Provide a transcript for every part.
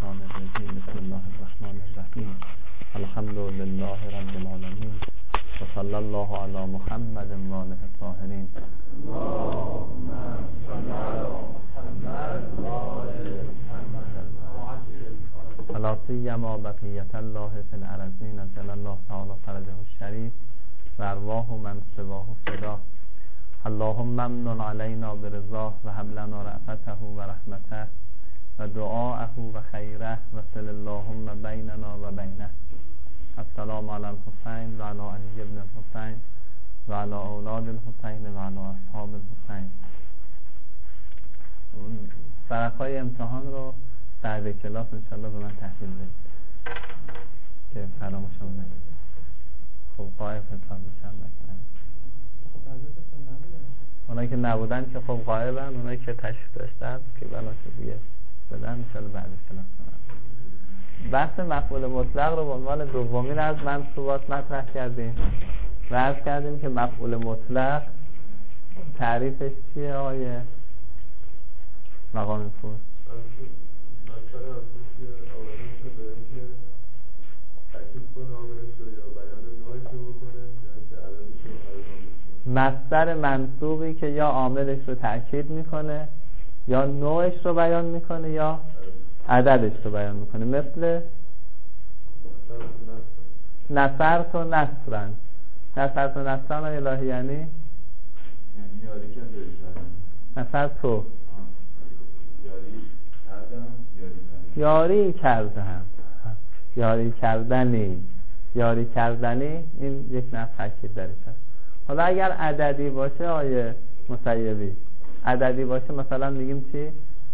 الشیطان الرجیم. بسم الله الرحمن الرحیم. الحمد لله رب العالمین و صلی الله علی محمد و آله الطاهرین. اللهم صل علی محمد و آل محمد ولا سیما بقیة الله فی الارضین جل الله تعالی فرجه الشریف و ارواح من سواه فدا. اللهم امن علینا برضاه و هب لنا رأفته و رحمته و دعاءه و خیره و صل اللهم بیننا و بینه. السلام علی الحسین و علی علی ابن الحسین و علی اولاد الحسین و علی اصحاب الحسین. فرقای امتحان رو بعد کلاس انشالله به من تحویل بدید که فراموشم نکنید. خب قایب حساب میشم نکنم. اونایی که نبودن که خب غایبن، اونایی که تشریف داشتن که بناشه دیگه بدن انشالله بعد کلاس کنم. بحث مفعول مطلق رو به عنوان دومین از منصوبات مطرح کردیم و عرض کردیم که مفعول مطلق تعریفش چیه آقای مقام فور؟ مصدر منصوبی که یا عاملش رو تأکید میکنه یا نوعش رو بیان میکنه یا عددش رو بیان میکنه. مثل نصرت و نصرن. نصرت و نصرن الهی یعنی نصرت تو یاری کردم، یاری کردنی، یاری کردنی، این یک نفع تأکید درش هست. حالا اگر عددی باشه آیه مسیبی، عددی باشه مثلا میگیم چی؟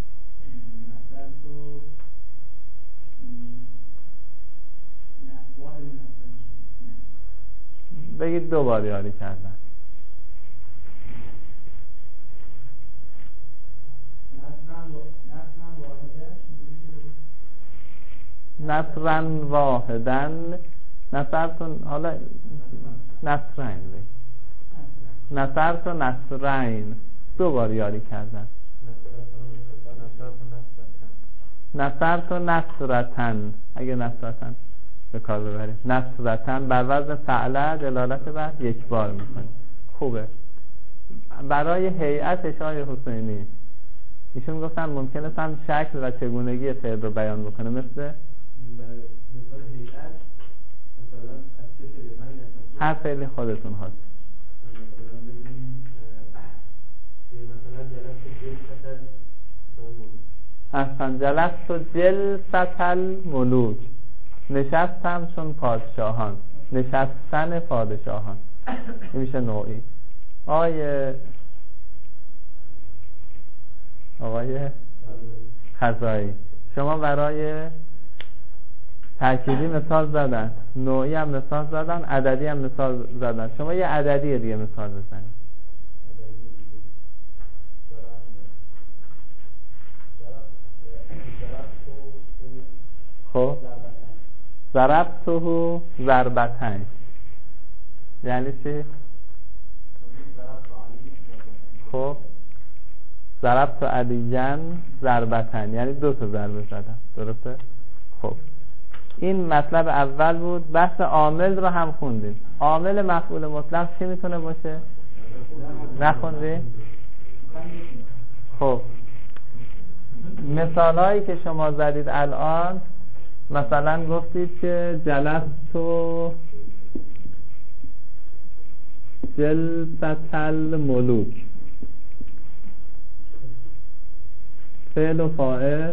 بگید دوبار یاری کردن. نصرن واحدن. نصرتون حالا نصرین بگید. نصرت و نصرین دوبار یاری کردن. نصرت و نصرتن اگه نصرتن به کار ببرید. نصرتن بر وزن فعله دلالت بر یک بار میکنه. خوبه. برای هیئتش آقای حسینی ایشون گفتن ممکنه هم شکل و چگونگی فعل رو بیان بکنه. مثل هر فعلی خودتون هست. احسن. جلست و جلست الملوک، نشستم چون پادشاهان، نشستن پادشاهان. این میشه نوعی. آقای خزایی شما برای تأکیدی مثال زدن، نوعی هم مثال زدن، عددی هم مثال زدن. شما یه عددی دیگه مثال بزنید. خب ضربته ضربتین یعنی چی؟ خب ضربت علیاً ضربتین یعنی دو تا ضربه زدم. درسته؟ خب این مطلب اول بود. بحث عامل رو هم خوندیم. عامل مفعول مطلق چی میتونه باشه؟ نخوندیم؟ خب مثالهایی که شما زدید الان، مثلا گفتید که جلست و جلست الملوک، فعل و فاعل،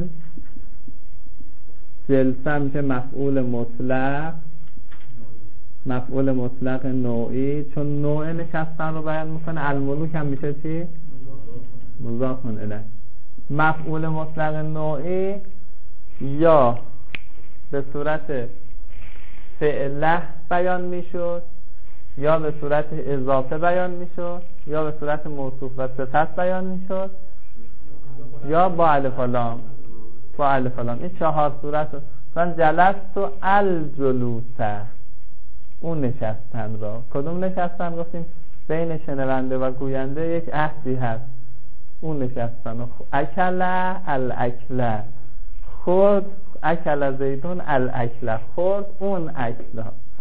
جلسه میشه مفعول مطلق، مفعول مطلق نوعی چون نوع نشستن رو بیان میکنه. الملوک هم میشه چی؟ مضاف الیه. مفعول مطلق نوعی یا به صورت فعله بیان میشد یا به صورت اضافه بیان میشد یا به صورت موصوف و صفت بیان میشد یا با الف و لام. با الف و لام. این چهار صورت. مثلا جلست و الجلوسه، اون نشستن را. کدوم نشستن؟ گفتیم بین شنونده و گوینده یک عهدی هست، اون نشستن. اکل الاکله، خورد، اکل زیدون الاکله، خورد اون اکله.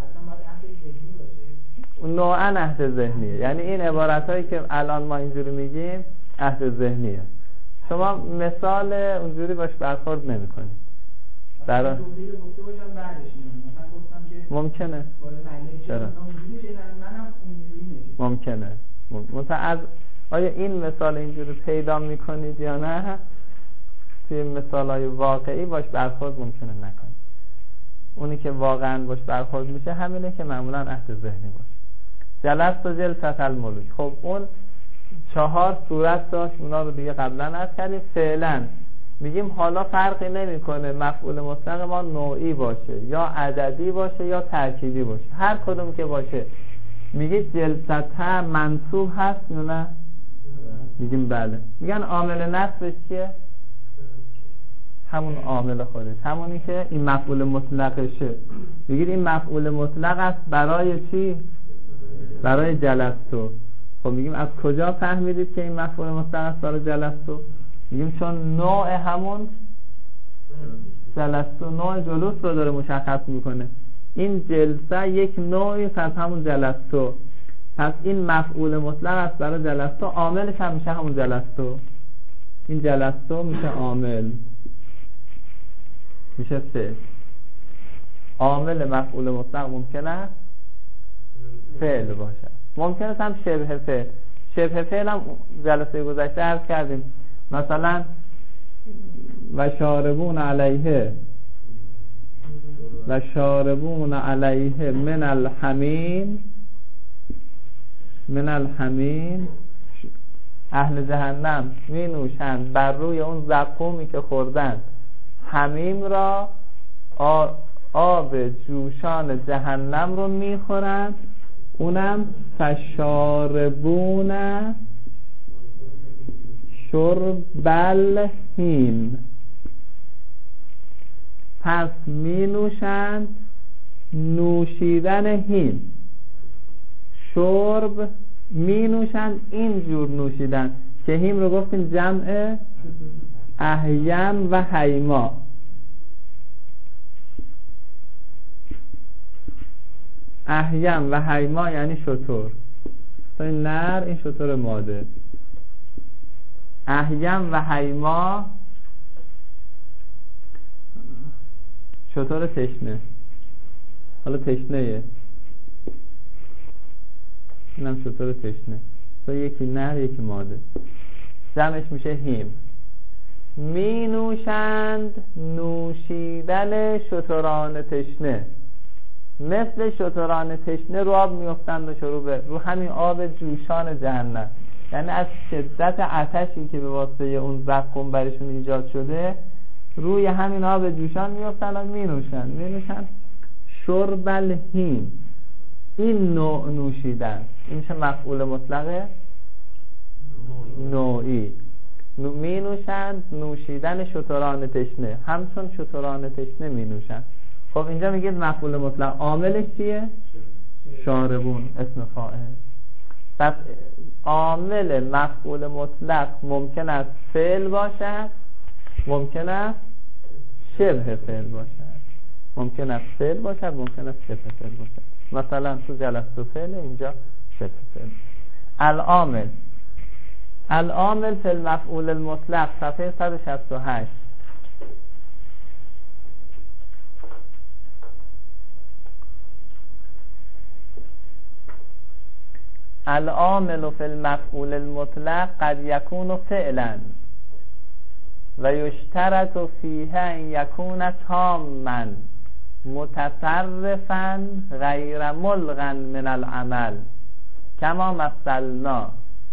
نوعا عهد ذهنیه، یعنی این عبارت هایی که الان ما اینجوری میگیم عهد ذهنیه. شما مثال اونجوری باش برخورد نمی کنید. ممکنه. چرا؟ ممکنه. از آیا این مثال اینجوری پیدا میکنید یا نه؟ توی مثال های واقعی باش برخورد ممکنه نکنید. اونی که واقعا باش برخورد میشه همینه که معمولا عهد ذهنی باشه. جلست و جلست الملوک. خب اون 4 صورت داشت، اونا رو دیگه قبلا عرض کردیم. فعلا میگیم حالا فرقی نمیکنه مفعول مطلق ما نوعی باشه یا عددی باشه یا ترکیبی باشه، هر کدوم که باشه. میگید جلسته منصوب هست یا نه؟ میگیم بله. میگن عامل نصبش چیه؟ همون عامل خودش، همونی که این مفعول مطلقشه. میگید این مفعول مطلق است برای چی؟ برای جلستو. خب میگیم از کجا فهمیدید که این مفعول مطلق است برای جلستو؟ میگیم چون نوع همون جلستو، نوع جلوس رو داره مشخص میکنه. این جلسه یک نوعی از همون جلستو، پس این مفعول مطلق است برای جلستو، عاملش هم میشه همون جلستو. این جلستو میشه عامل، میشه فعل. عامل مفعول مطلق ممکنه فعل باشه، ممکنه هم شبه فعل. شبه فعل هم جلسه گذشته عرض کردیم، مثلا و شاربون علیه، و شاربون علیه من الحمیم، من الحمیم، اهل جهنم می نوشند بر روی اون زقومی که خوردند حمیم را، آب جوشان جهنم رو می خورند، اونم فشاربون شرب الهیم، پس می نوشند نوشیدن هیم. شرب می نوشند اینجور نوشیدن که هیم رو گفتیم جمع احیم و حیما. احیم و حیما یعنی شتر، این نر، این شتر ماده. احیم و حیما شتر تشنه، حالا تشنه، اینم شتر تشنه، تو یکی نر یکی ماده، جمعش میشه هیم. می نوشند نوشیدن شتران تشنه، مثل شتران تشنه رو آب میافتند و شروع به رو همین آب جوشان جهنم، یعنی از شدت آتشی که به واسطه اون زقوم برشون ایجاد شده روی همین آب جوشان میافتند و مینوشند شرب الهیم. این نوع نوشیدن، این میشه مفعول مطلق نوعی. می نوشند نوشیدن شتران تشنه، همچون شتران تشنه می نوشند. خب اینجا میگید مفعول مطلق عاملش چیه؟ شاربون، اسم فاعل. پس عامل مفعول مطلق ممکن است فعل باشد، ممکن است شبه فعل باشد، ممکن است فعل باشد، ممکن است شبه فعل باشد. مثلا تو جلست و فعل، اینجا شبه فعل. العامل، العامل فی المفعول المطلق، صفحه 168. العامل فی المفعول المطلق قد یکون فعلا و یشترط فیه ان یکون تاما متصرفا غیر ملغا من العمل کما مثلنا،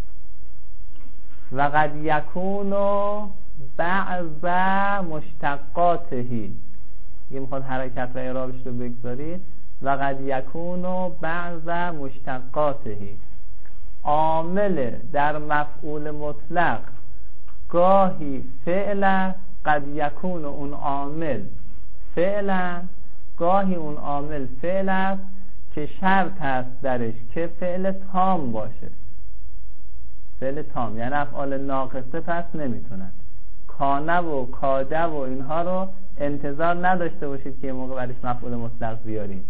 و قد یکون بعض مشتقاته، یه میخواد حرکت و اعرابش رو بگذارید، و قد یکون بعض مشتقاته. عامل در مفعول مطلق گاهی فعل، قد یکون اون عامل فعلا، گاهی اون عامل فعل است که شرط است درش که فعل تام باشه. فعل تام یعنی افعال ناقصه پس نمیتونن، کانه و کاده و اینها رو انتظار نداشته باشید که یه موقع برایش مفعول مطلق بیارید.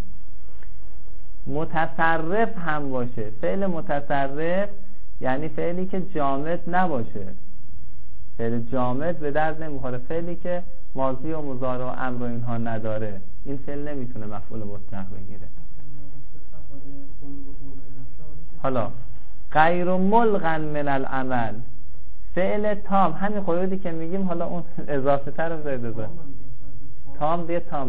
متصرف هم باشه. فعل متصرف یعنی فعلی که جامد نباشه. فعل جامد به درد نمیخوره. فعلی که ماضی و مضارع و امر و اینها نداره، این فعل نمیتونه مفعول مطلق بگیره. حالا غیر ملغن من العمل، فعل تام، همین قیودی که میگیم، حالا اون اضافه تر رو بذارید اضافه تام دیگه تام.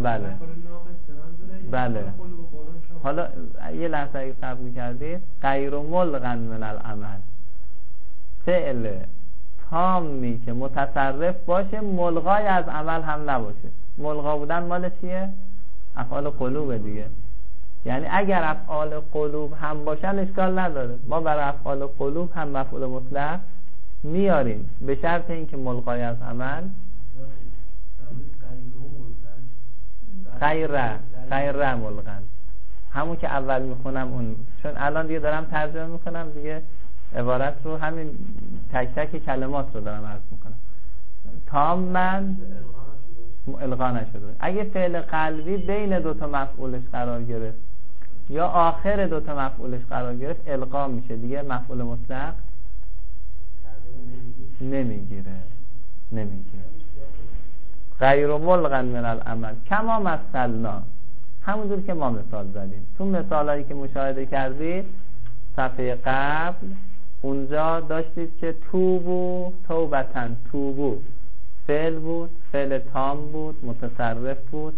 بله حالا یه لحظه اگه صبر میکردید، غیر ملغن من العمل، فعل تامی که متصرف باشه، ملغای از عمل هم نباشه. ملغا بودن مال چیه؟ افعال قلوب دیگه. یعنی اگر افعال قلوب هم باشن اشکال نداره، ما برای افعال قلوب هم مفعول مطلق میاریم به شرط اینکه ملغای از عمل غیر ملغن، همون که اول میخونم اون، چون الان دیگه دارم ترجمه میکنم دیگه، عبارت رو همین تک تک کلمات رو دارم عرض میکنم. تام من الغا نشده. اگه فعل قلبی بین دوتا مفعولش قرار گرفت یا آخر دوتا مفعولش قرار گرفت، الغا میشه دیگه، مفعول مطلق نمیگیره. غیر ملغن من العمل کما مثلنا، همونجور که ما مثال زدیم. تو مثالایی که مشاهده کردید صفحه قبل، اونجا داشتید که توبو، توبتن، توبو فعل بود، فعل تام بود، متصرف بود.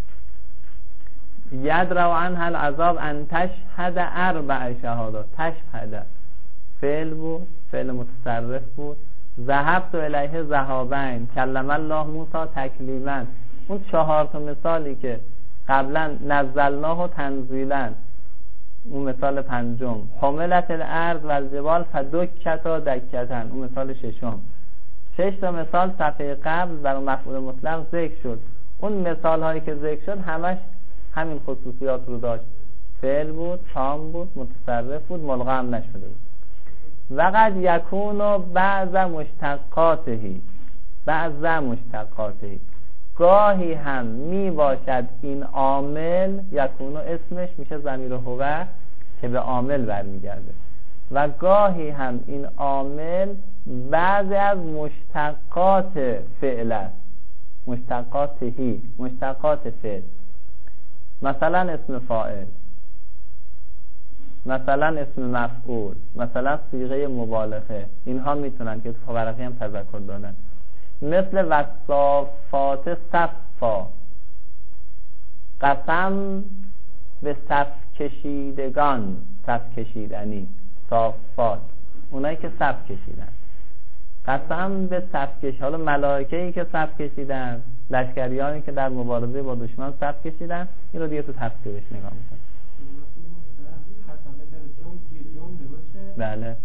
یدرو عنها العذاب ان تشهد 4 شهادات، تشهد فعل بود، فعل متصرف بود. ذهبت الیه ذهابین، کلم الله موسی تکلیما، اون 4 تا مثالی که قبلا نزلناه تنزیلا، اون مثال 5. حملت الارض و الجبال فدکتا دکتن، اون مثال 6. 6 تا مثال صفحه قبل برای مفعول مطلق ذکر شد. اون مثال هایی که ذکر شد همش همین خصوصیات رو داشت، فعل بود، تام بود، متصرف بود، ملغا هم نشده بود. وقد یکون بعض مشتقاتهی، گاهی هم می باشد این عامل، یکون اسمش میشه ضمیر هو که به عامل برمیگرده، و گاهی هم این عامل بعضی از مشتقات فعل است، مشتقات فعل، مثلا اسم فاعل، مثلا اسم مفعول، مثلا صیغه مبالغه، اینها میتونن که تو ورقی هم تذکر دادن. مثل وصافات صفا، قسم به صف کشیدگان، صف کشیدنی، صافات اونایی که صف کشیدن، قسم به صف کشیدن. حالا ملائکه‌ای که صف کشیدن، لشکریانی که در مبارزه با دشمن صف کشیدن، این رو دیگه تو تفسیرش نگاه می‌کنیم. بله.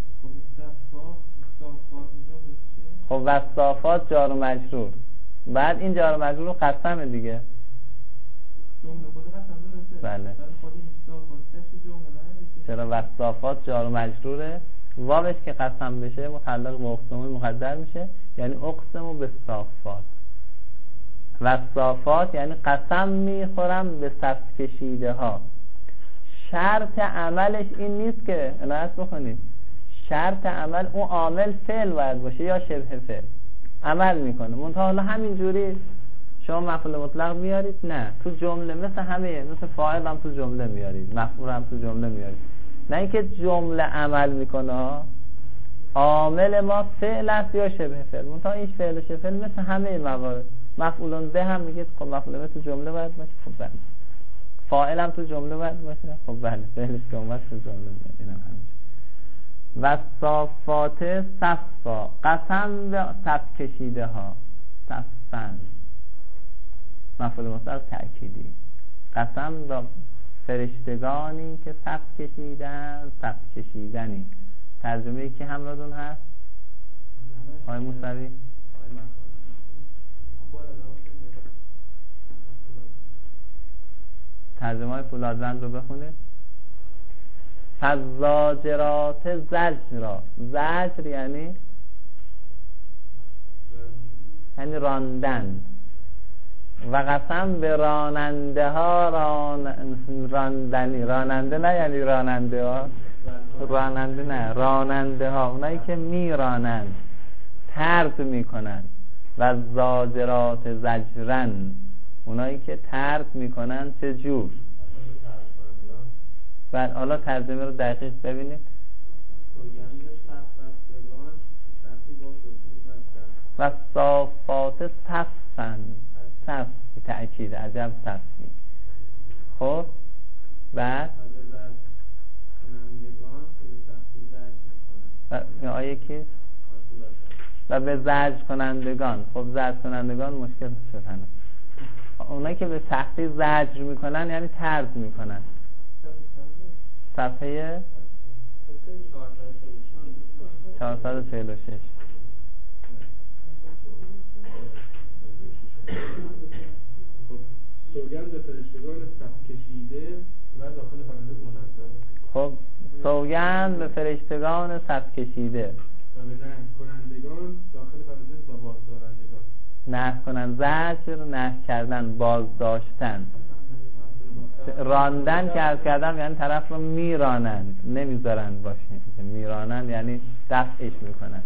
خب وصافات جار و مجرور، بعد این جار و مجرور قسم دیگه. بله. چرا وصافات جار و مجروره؟ واوش که قسم بشه متعلق به اقسم مقدر میشه، یعنی اقسم به صافات. وصافات یعنی قسم میخورم به صف کشیده ها. شرط عملش این نیست که عنایت بکنید، شرط عمل اون عامل فعل باید باشه یا شبه فعل، عمل میکنه. منتها حالا همینجوری شما مفعول مطلق میارید؟ نه، تو جمله مثل همه، مثل فاعل هم تو جمله میارید، مفعول هم تو جمله میارید. نه اینکه جمله عمل میکنه، عامل ما فعل است یا شبه فعل. منتها این فعل و شبه فعل مثل همه موارد. مفعول به هم میگید خب مفعول تو جمله باید باشه، خب بله. فاعل هم تو جمله باید باشه، خب بله. فعلش که اومد تو جمله باید، اینم همینجوری. وصافات صفا، قسم به صف کشیده ها، صفن، مفعول مطلق تأکیدی. قسم به فرشتگانی که صف کشیدن، صف کشیدنی. ترجمه کی همراهتون هست؟ آقای موسوی؟ ترجمه های فولادوند رو بخونید. فزاجرات زجرا، زجر یعنی راندن، و قسم به راننده ها راندنی. راننده نه یعنی راننده ها، راننده نه، راننده ها، اونایی که میرانند، طرد میکنند. و زاجرات زجرن، اونایی که طرد میکنند. چه جور؟ بعد حالا ترجمه رو دقیق ببینید. و صافات صفن، صف تأکید، عجب صفی. خب بعد و آیه کی؟ و به زجر کنندگان. خب زجر کنندگان مشکل شدن. اونایی که به سختی زجر میکنن یعنی طرد میکنن. صفحه 446. سوگند به فرشتگان صف کشیده و داخل پرنده منزل. خب سوگند به فرشتگان صف کشیده و به نهی کنندگان داخل پرنده و بازدارندگان. نهی کنن، زجر نهی کردن، بازداشتن. راندن که عرض کردم یعنی طرف رو میرانند، نمیذارند باشه. میرانند یعنی دفعش میکنن.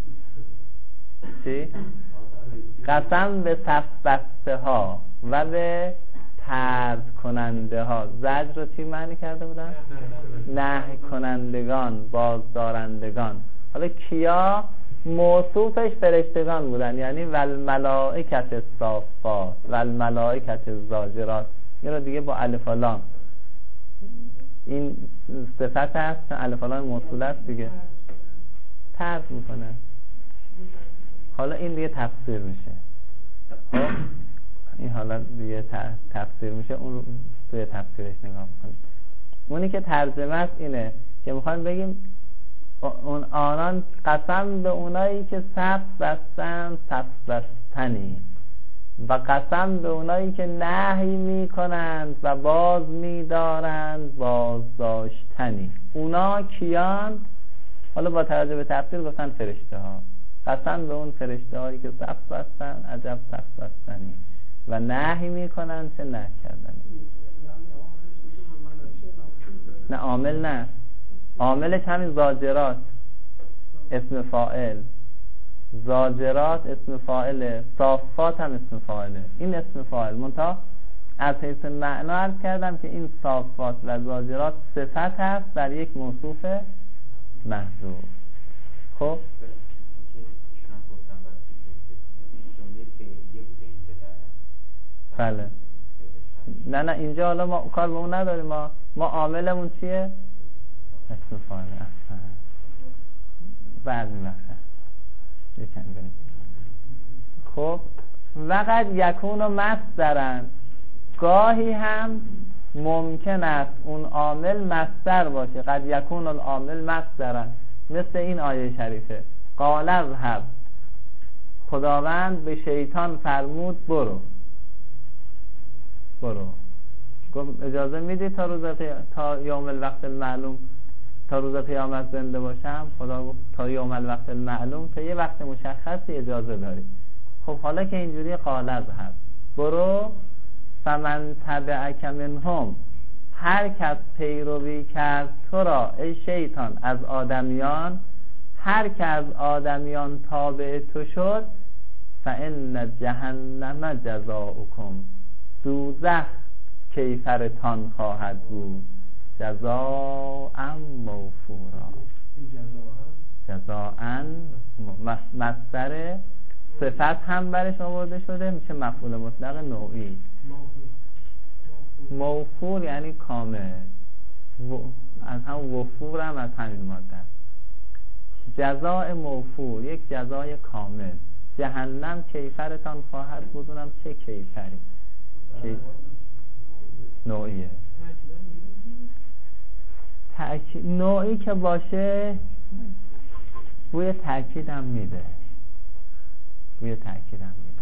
چی؟ قسم به صف بسته ها و به طرد کننده ها. زجر رو چی معنی کرده بودن؟ نهی کنندگان، بازدارندگان. حالا کیا؟ موصوفش فرشتگان بودن، یعنی والملائکت الصافات والملائکت الزاجرات. یه رو دیگه با الف و لام، این صفت هست، الف و لام موصوله است دیگه، طرد میکنه. حالا این دیگه تفسیر میشه. خب این حالا دیگه تفسیر میشه، اون رو توی تفسیرش نگاه میکنیم. اونی که ترجمه است اینه که میخوایم بگیم اون آنان، قسم به اونایی که صف بستن صف بستنی، و قسم به اونایی که نهی میکنند و باز میدارند بازداشتنی. اونا کیان؟ حالا با توجه به تفسیر گفتن فرشته ها. قسم به اون فرشته هایی که صف بستن، عجب صف بستنی، و نهی میکنن چه نهی کردنی. نه عامل نه، عاملش همین زاجرات اسم فاعل، زاجرات اسم فاعله، صافات هم اسم فاعله. این اسم فاعل منتها از حیث معنا عرض کردم که این صافات و زاجرات صفت هست در یک موصوف محذوف. خب بله، نه اینجا حالا ما کار به اون نداریم. ما عاملمون چیه؟ اسم فاعل. بعد می‌بخشم یکم بریم. خب وقت یکون و مصدرن، گاهی هم ممکن است اون عامل مصدر باشه. قد یکون العامل مصدرن، مثل این آیه شریفه قال اذهب، خداوند به شیطان فرمود برو. گفت اجازه میدی تا یوم الوقت المعلوم، تا روز قیامت زنده باشم؟ خدا گفت تا یوم الوقت المعلوم، تا یه وقت مشخصی اجازه داری. خب حالا که اینجوری قال اذهب، برو. فمن تبعک منهم، هر کس پیروی کرد تو را ای شیطان از آدمیان، هر که از آدمیان تابع تو شد، فإن جهنم جزاؤکم، دوزخ کیفرتان خواهد بود، جزاء موفورا. جزاء مصدر صفت هم برش آورده شده، میشه مفعول مطلق نوعی. موفور یعنی کامل، از هم وفور هم از همین ماده. جزاء موفور، یک جزای کامل. جهنم کیفرتان خواهد بود، اونم چه کیفری؟ نوعیه. نوعی که باشه بوی تأکید هم میده، بوی تأکید هم میده.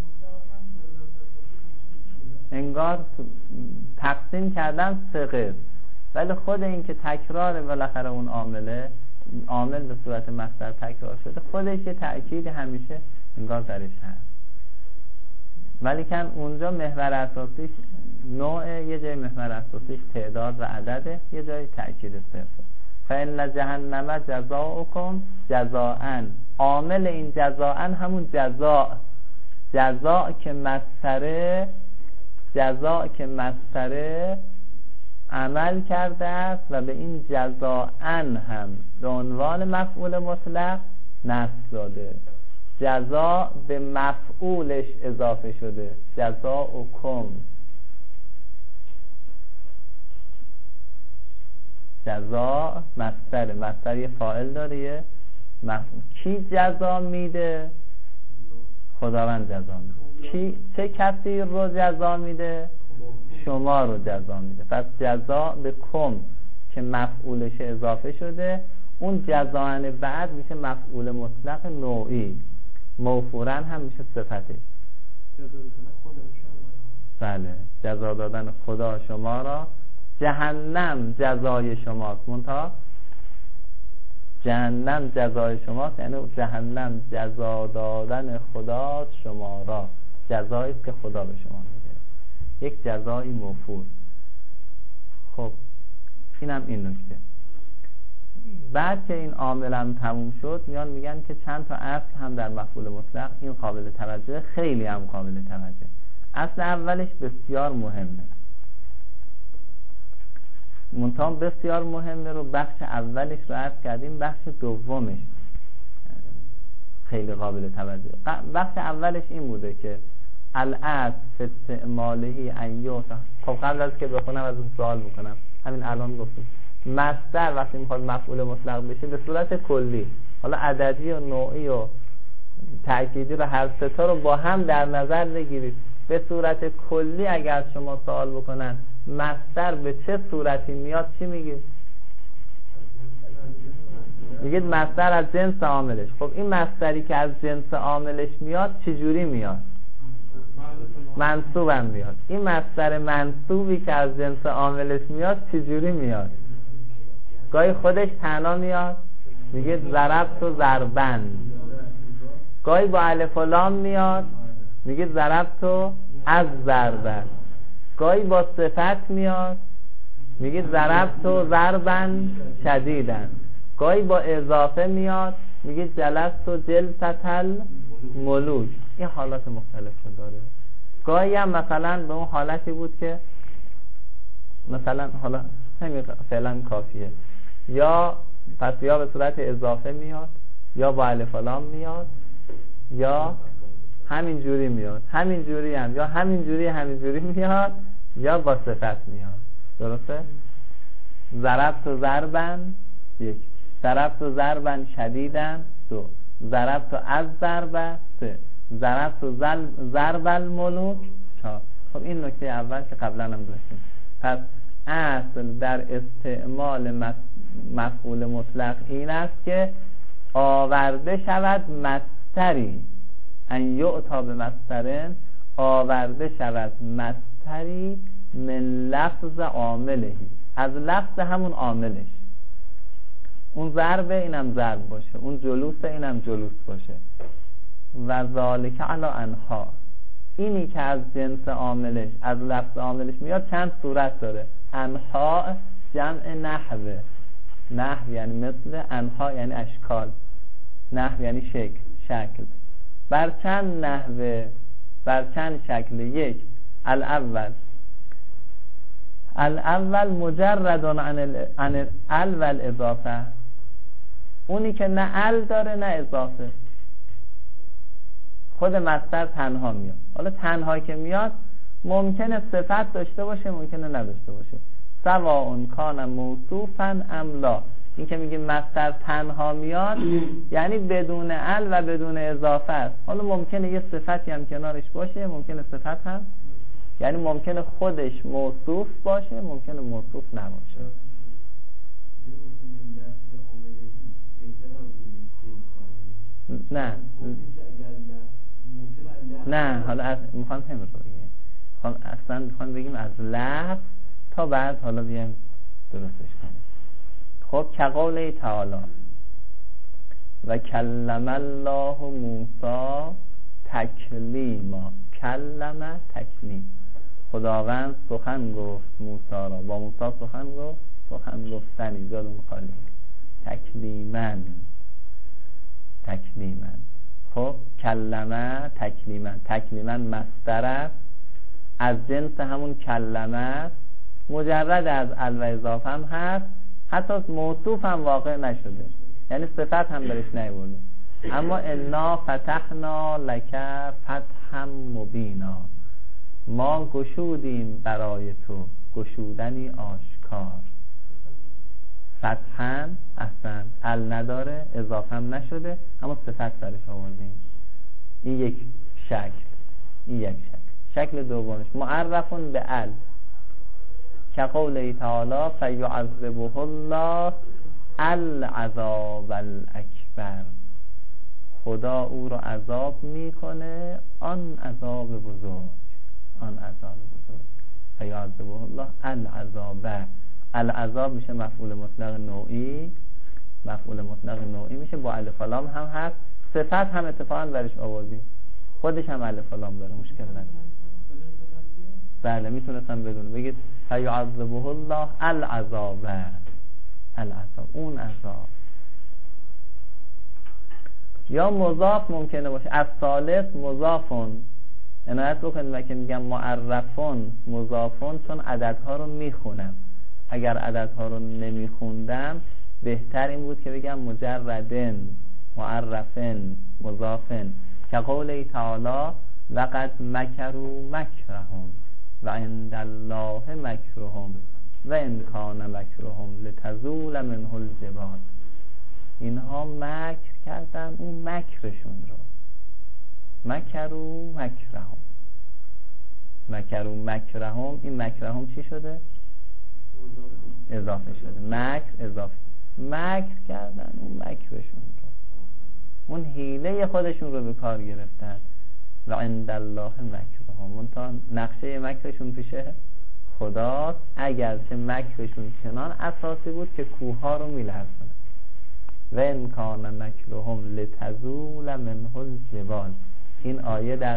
انگار تقسیم کردن سه قسم، ولی خود این که تکرار بالاخره اون عامل به صورت مصدر تکرار شده، خودش یه تأکید همیشه انگار درش هست. ولیکن اونجا محور اساسیش نوع، یه جای محور اساسیش تعداد و عدده، یه جای تأکید صرفه. فإن جهنم جزاؤکم جزاء. عامل این جزاء همون جزاء که مصدر عمل کرده است و به این جزاء هم به عنوان مفعول مطلق نصب داده. جزاء به مفعولش اضافه شده، جزاؤکم. جزاء مصدر یه فاعل داره، یه مفعول. کی جزا میده؟ خداوند جزا میده. چه کسی رو جزا میده؟ شما رو جزا میده. پس جزا به کم که مفعولش اضافه شده، اون جزاء بعد میشه مفعول مطلق نوعی، موفوراً هم میشه صفتش. بله، جزا دادن خدا شما را. جهنم جزای شماست، منتها جهنم جزای شماست یعنی جهنم جزا دادن خدا شما را، جزایی که خدا به شما میده، یک جزایی موفور. خب اینم این نکته. بعد که این عاملم تموم شد، میان میگن که چند تا اصل هم در مفعول مطلق این قابل توجه، خیلی هم قابل توجه. اصل اولش بسیار مهمه، منتها بسیار مهمه رو بخش اولش رو عرض کردیم، بخش دومش خیلی قابل توجه. بخش اولش این بوده که الاصل فی استعمالهی ایوتا. خب قبل از که بخونم از اون سوال میکنم، همین الان گفتم مصدر وقتی میخواد مفعول مطلق بشه به صورت کلی، حالا عددی و نوعی و تأکیدی رو هر سه تا رو با هم در نظر بگیرید. به صورت کلی اگر شما سوال بکنن مصدر به چه صورتی میاد، چی میگید؟ میگید مصدر از جنس عاملش. خب این مصدری که از جنس عاملش میاد چجوری میاد؟ منصوب هم میاد. این مصدر منصوبی که از جنس عاملش میاد چجوری میاد؟ گاهی خودش تنها میاد، میگید ضربت و ضربن. گاهی با الف و لام میاد، میگید ضربت و از ضربن. گاهی با صفت میاد، میگید ضربت و ضربن شدیدن. گاهی با اضافه میاد، میگید جلست و جلست الملوک. این حالات مختلف داره. گاهی هم مثلا به اون حالتی بود که مثلا حالا همین فعلا کافیه، یا پس یا به صورت اضافه میاد، یا با الف و لام میاد، یا همین جوری میاد، همین جوری هم، یا همین جوری میاد، یا با صفت میاد. درسته؟ ضربت و ضربن 1، ضربت و ضربن شدیدن 2، ضربت و از ضربه 3، ضربت و ضرب الملوک 4. خب این نکته اول که قبلا هم داشتیم. پس اصل در استعمال مفعول مطلق این است که آورده شود مصدری، ان یعطا به مصدرن، آورده شود مصدری من لفظ عاملهی، از لفظ همون عاملش. اون ضرب اینم ضرب باشه، اون جلوس اینم جلوس باشه. و ذالک علی انها، اینی که از جنس عاملش، از لفظ عاملش میاد چند صورت داره. انها جمع نحوه، نحو یعنی مثل، انها یعنی اشکال، نحو یعنی شکل. بر چند نحوه، بر چند شکل؟ 1 الاول مجرد عن ال و الاضافه، اونی که نه ال داره نه اضافه، خود مصدر تنها میاد. حالا تنها که میاد ممکنه صفت داشته باشه، ممکنه نداشته باشه. سواء کان موصوفا ام لا، این که میگیم مصدر تنها میاد یعنی بدون ال و بدون اضافه است. حالا ممکنه یه صفتی هم کنارش باشه، ممکنه صفت هم، یعنی ممکنه خودش موصوف باشه، ممکنه موصوف نباشه. نه حالا میخوام همین رو بگیم، اصلا میخوام بگیم از لفظ تا بعد حالا بیایم درستش کنیم. خب کقوله تعالی و کلم الله موسی تکلیما، کلم تکلیم. خداوند سخن گفت موسی را، با موسی سخن گفت، سخن گفتن ایجاد مخالی، تکلیمن. خب کلمه تکلیمن مصدر است، از جنس همون کلمه است، مجرد از ال و اضافه هم هست، حتی موصوف هم واقع نشده، یعنی صفت هم برش نیورده. اما انا فتحنا لک فتحا مبینا، ما گشودیم برای تو گشودنی آشکار. فتحا احسن، ال نداره، اضافه هم نشده، اما صفت برش آوردیم. این یک شکل. شکل دومش معرفون به ال، که قوله تعالی فیعذبه الله العذاب الاکبر، خدا او رو عذاب میکنه آن عذاب بزرگ. فیعذبه الله العذاب میشه مفعول مطلق نوعی میشه، با الف و لام هم هست، صفت هم اتفاقا برش آوردیم، خودش هم الف و لام داره، مشکل نداره. بله میتونستم بدونه، بگید فیعذبه الله العذاب، اون عذاب. یا مضاف ممکنه باشه، از ثالث مضافون. عنایت بکنید وقتی میگم معرفون مضافون، چون عددها رو میخونم. اگر عددها رو نمیخوندم بهتر این بود که بگم مجردن، معرفن، مضافن، که قوله تعالی وقد مکروا مکرهم و عند الله مکرهم و ان کان مکرهم لتزول منه الجبال. اینها مکر کردن اون مکرشون رو. مکروا مکرهم، این مکرهم چی شده؟ اضافه شده. مکر کردن اون مکرشون رو، اون حیله خودشون رو به کار گرفتن. و عند الله مکرهم، منتها نقشه مکرشون پیشه خداست، اگرچه مکرشون چنان اساسی بود که کوها رو میلرزونه. و ان کان مکرهم لتزول منه الجبال. این آیه در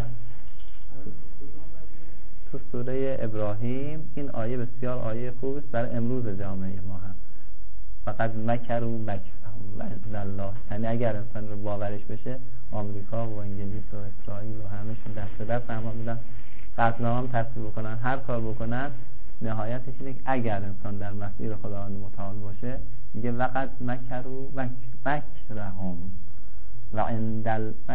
تو سوره ابراهیم، این آیه بسیار آیه خوبی است برای امروز جامعه ما هم. فقط مکروا مکرهم و عند الله، یعنی اگر انسان رو باورش بشه، آمریکا و انگلیس و اسرائیل و همشون دست هم بودن، قطعنامه هم تصویب بکنن، هر کار بکنن، نهایتش اینه که اگر انسان در مسیر خداوند متعال باشه، میگه وقد مکروا مکرهم و عند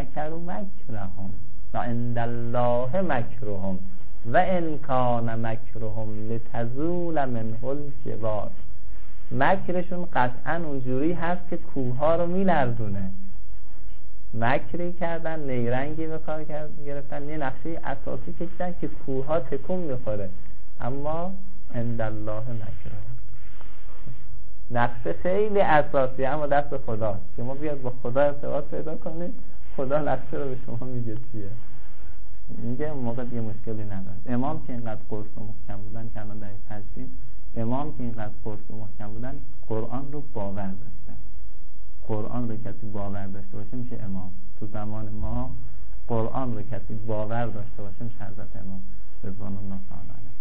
الله مکرهم و ان کان مکرهم لتزول منه الجبال. مکرشون قطعا اونجوری هست که کوها رو میلرزونه. مکری کردن، نیرنگی به کار گرفتن، یه نقشه اساسی کشیدن که کوها تکون میخوره، اما عند الله مکرهم. نقشه خیلی اساسی، اما دست خداست. شما بیاد با خدا ارتباط پیدا کنید، خدا نقشه رو به شما میگه چیه. میگه اون موقع دیگه مشکلی نداره. امام که اینقدر قرص و محکم بودن که الان در فلسطین، امام که اینقدر قرص و محکم بودن، قرآن رو باور داشتن. قرآن رو کسی باور داشته باشه میشه امام. تو زمان ما قرآن رو کسی باور داشته باشه میشه حضرت امام رضوان الله تعالی علیه.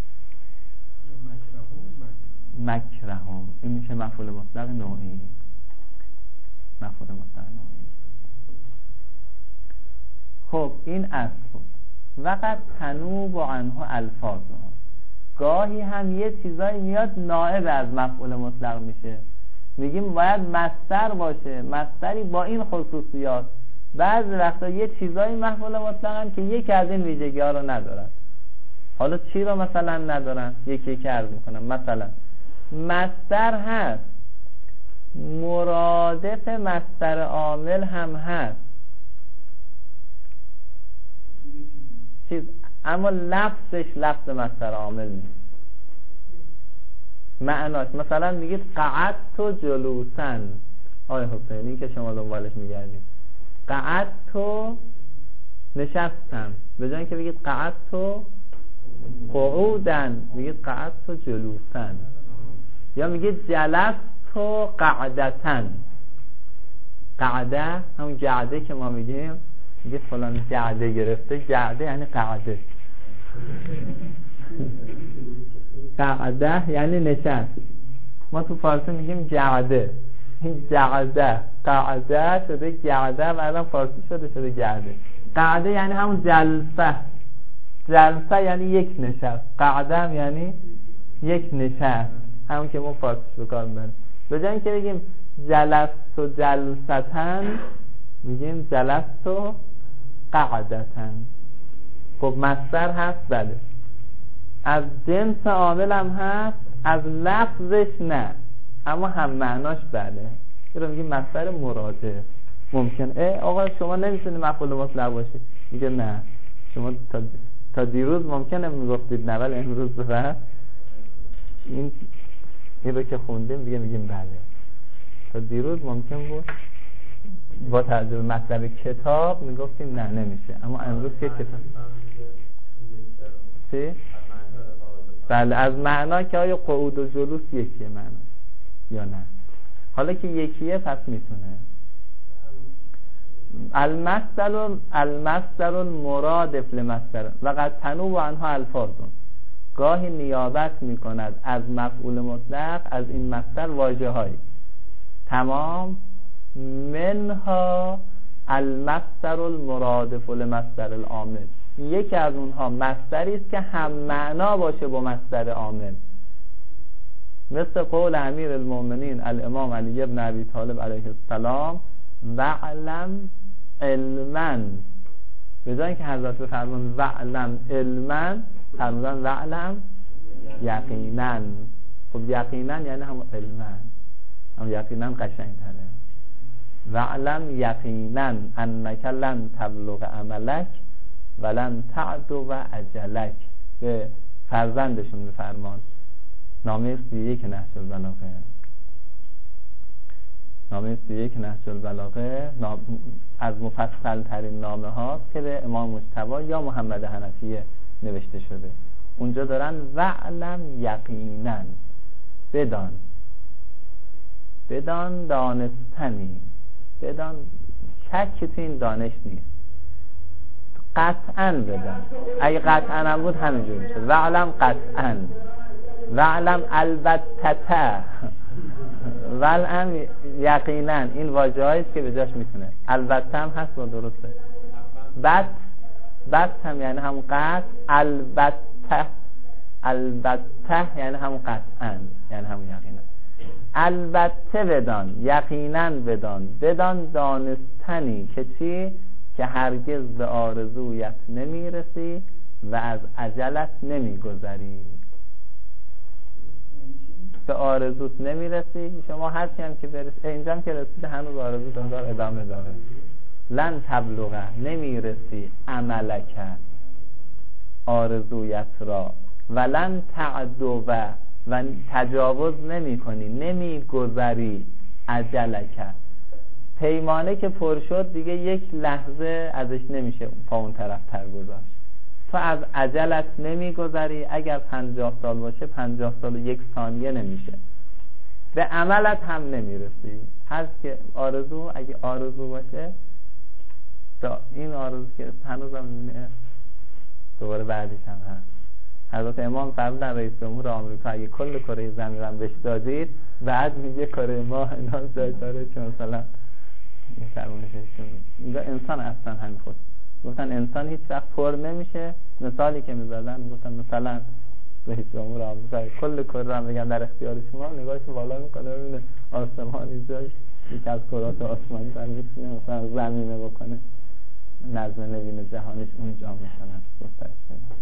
مکرهم، این میشه مفعول مطلق نوعی. خب این اصل بود. وقت تنوب عنه الفاظها، گاهی هم یه چیزایی میاد نائب از مفعول مطلق میشه. میگیم باید مصدر باشه، مصدری با این خصوصیات. بعضی وقتا یه چیزایی مفعول مطلقن که یکی از این ویژگی ها رو ندارن. حالا چی رو مثلا ندارن؟ یکی عرض میکنم. مثلا مصدر هست، مرادف مصدر عامل هم هست، اما لفظش لفظ مصدر عامل نیست. معناش مثلا میگید قعدت جلوسن، آقای حسینی که شما دنبالش میگردید، قعدت نشستم، به جای اینکه بگید قعدت قعودن میگید قعدت جلوسن. یا میگید جلست قعدتن، قعده همون قعده که ما میگیم میگه فلان جعده گرفته، جعده یعنی قعده، قعده یعنی نشست. ما تو فارسی میگیم جعده، این جعده قعده شده جعده، بعدم فارسی شده جعده. قعده یعنی همون جلسه، جلسه یعنی یک نشست، قعده هم یعنی یک نشست، همون که ما فارسی به کار میبریم. به جای اینکه بگیم جلست و جلستن میگیم جلست و قعدتن. خب مصدر هست بله، از جنس عامل هم هست، از لفظش نه، اما هم معناش بله. چرا میگیم مصدر مراده؟ ممکن آقا شما نمیتونی مفعول مطلق باشی، میگه نه شما تا دیروز ممکنه میگفتید نه، ولی امروز بعد این رو که خوندیم دیگه میگیم بله. تا دیروز ممکن بود با توجه به مطلب کتاب میگفتیم نه نمیشه، اما امروز که کتاب چی؟ بله از معنا که آیا قعود و جلوس یکیه معنا یا نه. حالا که یکیه پس میتونه. المصدر المرادف لمصدر و قد تنوع عنها الفاظون، گاهی نیابت میکند از مفعول مطلق از این مصدر واژه‌هایی تمام، منها المصدر المرادف لمصدر العامل، یکی از اونها مصدری است که هم معنا باشه با مصدر عامل، مثل قول امیر المؤمنین الامام علی بن ابی طالب علیه السلام وعلم علما، به جای اینکه حضرت بفرمان وعلم علما فرمودن وعلم یقینا. خب یقینا یعنی هم علما، هم یقینا قشنگ‌تره. وعلم یقینا انک لن تبلغ عملک ولن تعدو و اجلک، به فرزندشون بفرمان. نامه 31 نهج البلاغه، نامه 31 نهج البلاغه از مفصل ترین نامه هاست که به امام مجتبی یا محمد حنفیه نوشته شده. اونجا دارن وعلم یقینا، بدان، بدان دانستنی، بدان شکی تو این دانش نیست، قطعا بدان. اگه قطعا هم بود همینجور میشه وعلم قطعا، وعلم البته، وعلم یقینا. این واژه هاییست که به جاش میتونه. البته هم هست با درسته. بت هم یعنی همون قطع، البته یعنی همون قطعا یعنی همون یقینا. البته بدان، یقینا بدان، بدان دانستنی که چی؟ که هرگز به آرزویت نمیرسی و از عجلت نمیگذری. به آرزوت نمیرسی، شما هرچی هم که برسی، اینجا هم که رسید هنوز آرزوت انگار ادامه داره. لن تبلغه نمیرسی عملک آرزویت را، ولن تعدو و تجاوز نمی کنی، نمی گذری عجلک، پیمانه که پر شد دیگه یک لحظه ازش نمیشه پا اون طرف تر گذاشت. تو از عجلت نمی گذری، اگر 50 سال باشه 50 سال و 1 ثانیه نمیشه. به عملت هم نمیرسی. هر که آرزو، اگه آرزو باشه این آرزو که هنوز هم میبینه دوباره بعدش هم هست. حضرت امام فرمودن رئیس جمهور آمریکا اگه کل کره زمین رو بهش دادید بعد میگه کره ماه اینا جای داره، چون مثلا این فرمایششون میگه انسان اصلا همین خود گفتن انسان هیچ وقت پر نمیشه. مثالی که میزدن گفتن مثلا رئیس جمهور آمریکا کل کره رو بگن در اختیار شما، نگاهش بالا میکنه ببینه آسمانی جای یک از کرات آسمانی در میتونه مثلا زمینه بکنه، نظم نوین جهانش اونجا مثلا گسترش پیدا.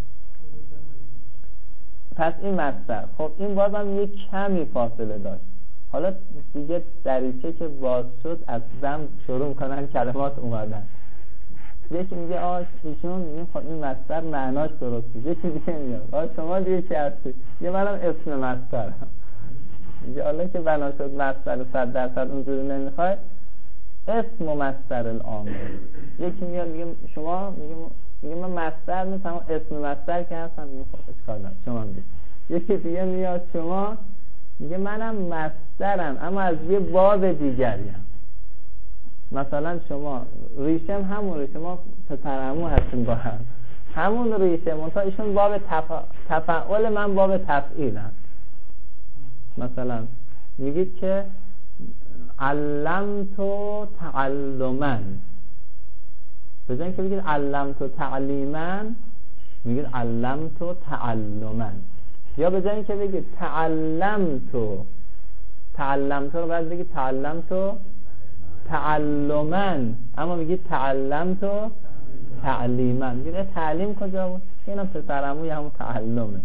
پس این مصدر، خب این بازم یک کمی فاصله داشت. حالا دیگه دریچه که باز شد از زم شروع کنن کلمات اومدن. یکی میگه ایشون میگه خب این مصدر معناش درسته، یکی دیگه میگه شما دیگه چی هستی؟ یه منم اسم مصدرم. میگه حالا که بنا شد مصدر 100% اونجوری نمیخوای، اسم و مصدر العامل. یکی میاد میگه شما میگه من مصدر نیستم، اسم مصدر که هستم، میگه خب اشکال نداره شما میگه. یکی دیگه میاد شما میگه منم مصدرم اما از یه باب دیگریم. مثلا شما ریشه همون ریشه، ما پسر عمو هستیم با همون ریشه، منتها ایشون باب تفعول، من باب تفعیلم. مثلا میگید که علمتو تعلما، به جای اینکه بگید علمتو تعلیما میگید علمتو تعلما. یا به جای اینکه بگید تعلمتو رو باید بگید تعلمتو تعلما، اما میگید تعلمتو تعلیما. میگید تعلیم کجا بود؟ اینم پسر عموی همون تعلمه.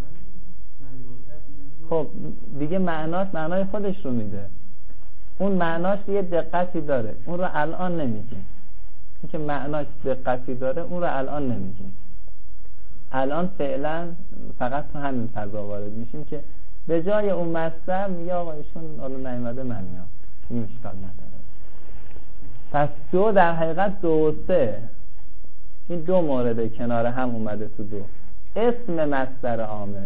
خب دیگه معنای خودش رو میده، اون معناش یه دقتی داره، اون رو الان نمیگیم. این که معناش دقتی داره اون رو الان نمیگیم. الان فعلا فقط تو همین فضا وارد میشیم که به جای اون مصدر میگه آقا ایشون حالا نیومده من میام، این اشکال نداره. پس دو در حقیقت 2 و 3 این 2 مورد کنار هم اومده تو 2. اسم مصدر عامل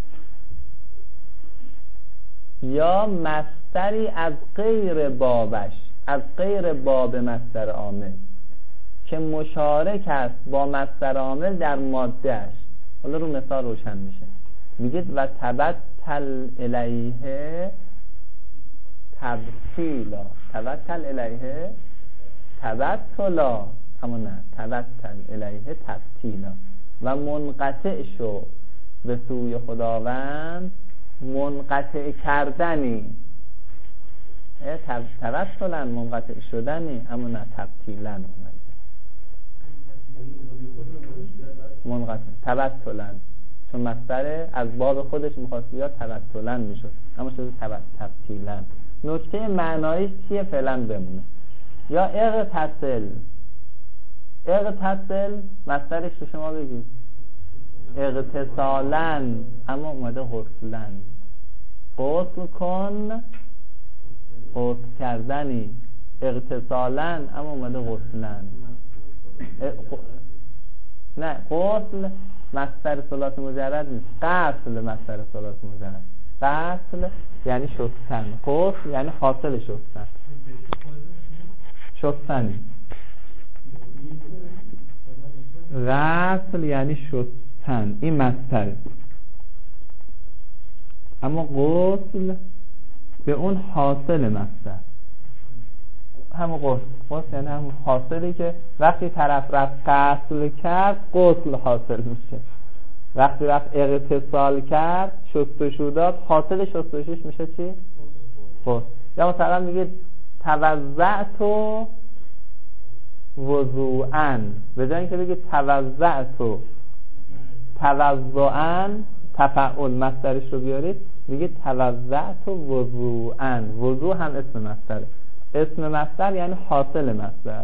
یا مصدری از غیر بابش، از غیر باب مصدر عامل که مشارک است با مصدر عامل در مادهش. حالا رو مثال روشن میشه. میگید و تبتل الیه تبتیلا، تبتل الیه تبتلا، اما نه تبتل الیه تبتیلا. و منقطع شو به سوی خداوند منقطع کردنی، تبتلا منقطع شدنی، اما نه تبتیلا اومده منقطع تبتلا، چون مصدر از باب خودش میخواست بیاد تبتلا میشد، اما شده تبتیلا. نکته معنایش چیه فعلا بمونه. یا اغتسل، اغتسل مصدرش رو شما بگید اغتسالا، اما اومده غسلا. غسل کن، غسل کردنی. اغتسالا، اما اومده غسلا. نه غسل مصدر ثلاثی مجرد نیست، غسل مصدر ثلاثی مجرد. غسل یعنی شستن، غسل یعنی حاصل شستن، شستن. غسل یعنی شستن، این مصدره. اما غسل به اون حاصل مصدر، همون غسل یعنی همون حاصلی که وقتی طرف رفت غسل کرد غسل حاصل میشه، وقتی رفت اغتسال کرد شستشو داد حاصل شستشوش میشه چی؟ غسل. یا مثلا میگه توضعت وضوءا، به جای اینکه بگه توضعت توضعا تفعول مصدرش رو بیارید میگه توضعت وضوءا. وضوء هم اسم مصدره. اسم مصدر یعنی حاصل مصدر.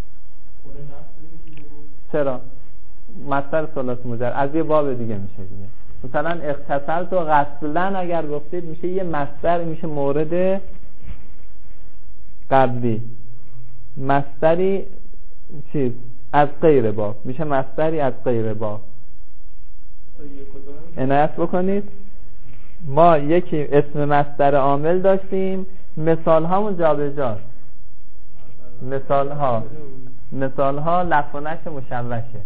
چرا؟ مصدر ثلاثی مجرد از یه باب دیگه میشه دیگه. مثلا اغتسلت و غسلا اگر گفتید میشه یه مصدر، میشه مورد قبلی. مصدری چیز از غیر باب میشه مصدری از غیر باب. عنایت بکنید ما یکی اسم مصدر عامل داشتیم، مثال هامون جابجاست. مثال ها لف و نشر مشوشه،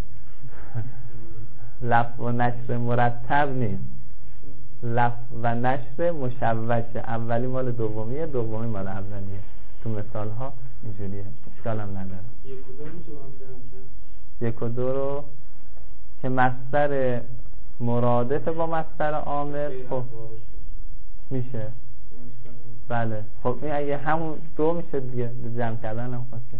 لف و نشر مرتب نیست، لف و نشر مشوشه. اولی مال دومیه، دومی مال اولیه. تو مثال ها اینجوریه، اشکال هم نداره. یک و دو رو که مصدر مرادف با مصدر عامل خب میشه. بله خب این اگه همون دو میشه دیگه، جمع کردن هم خواسته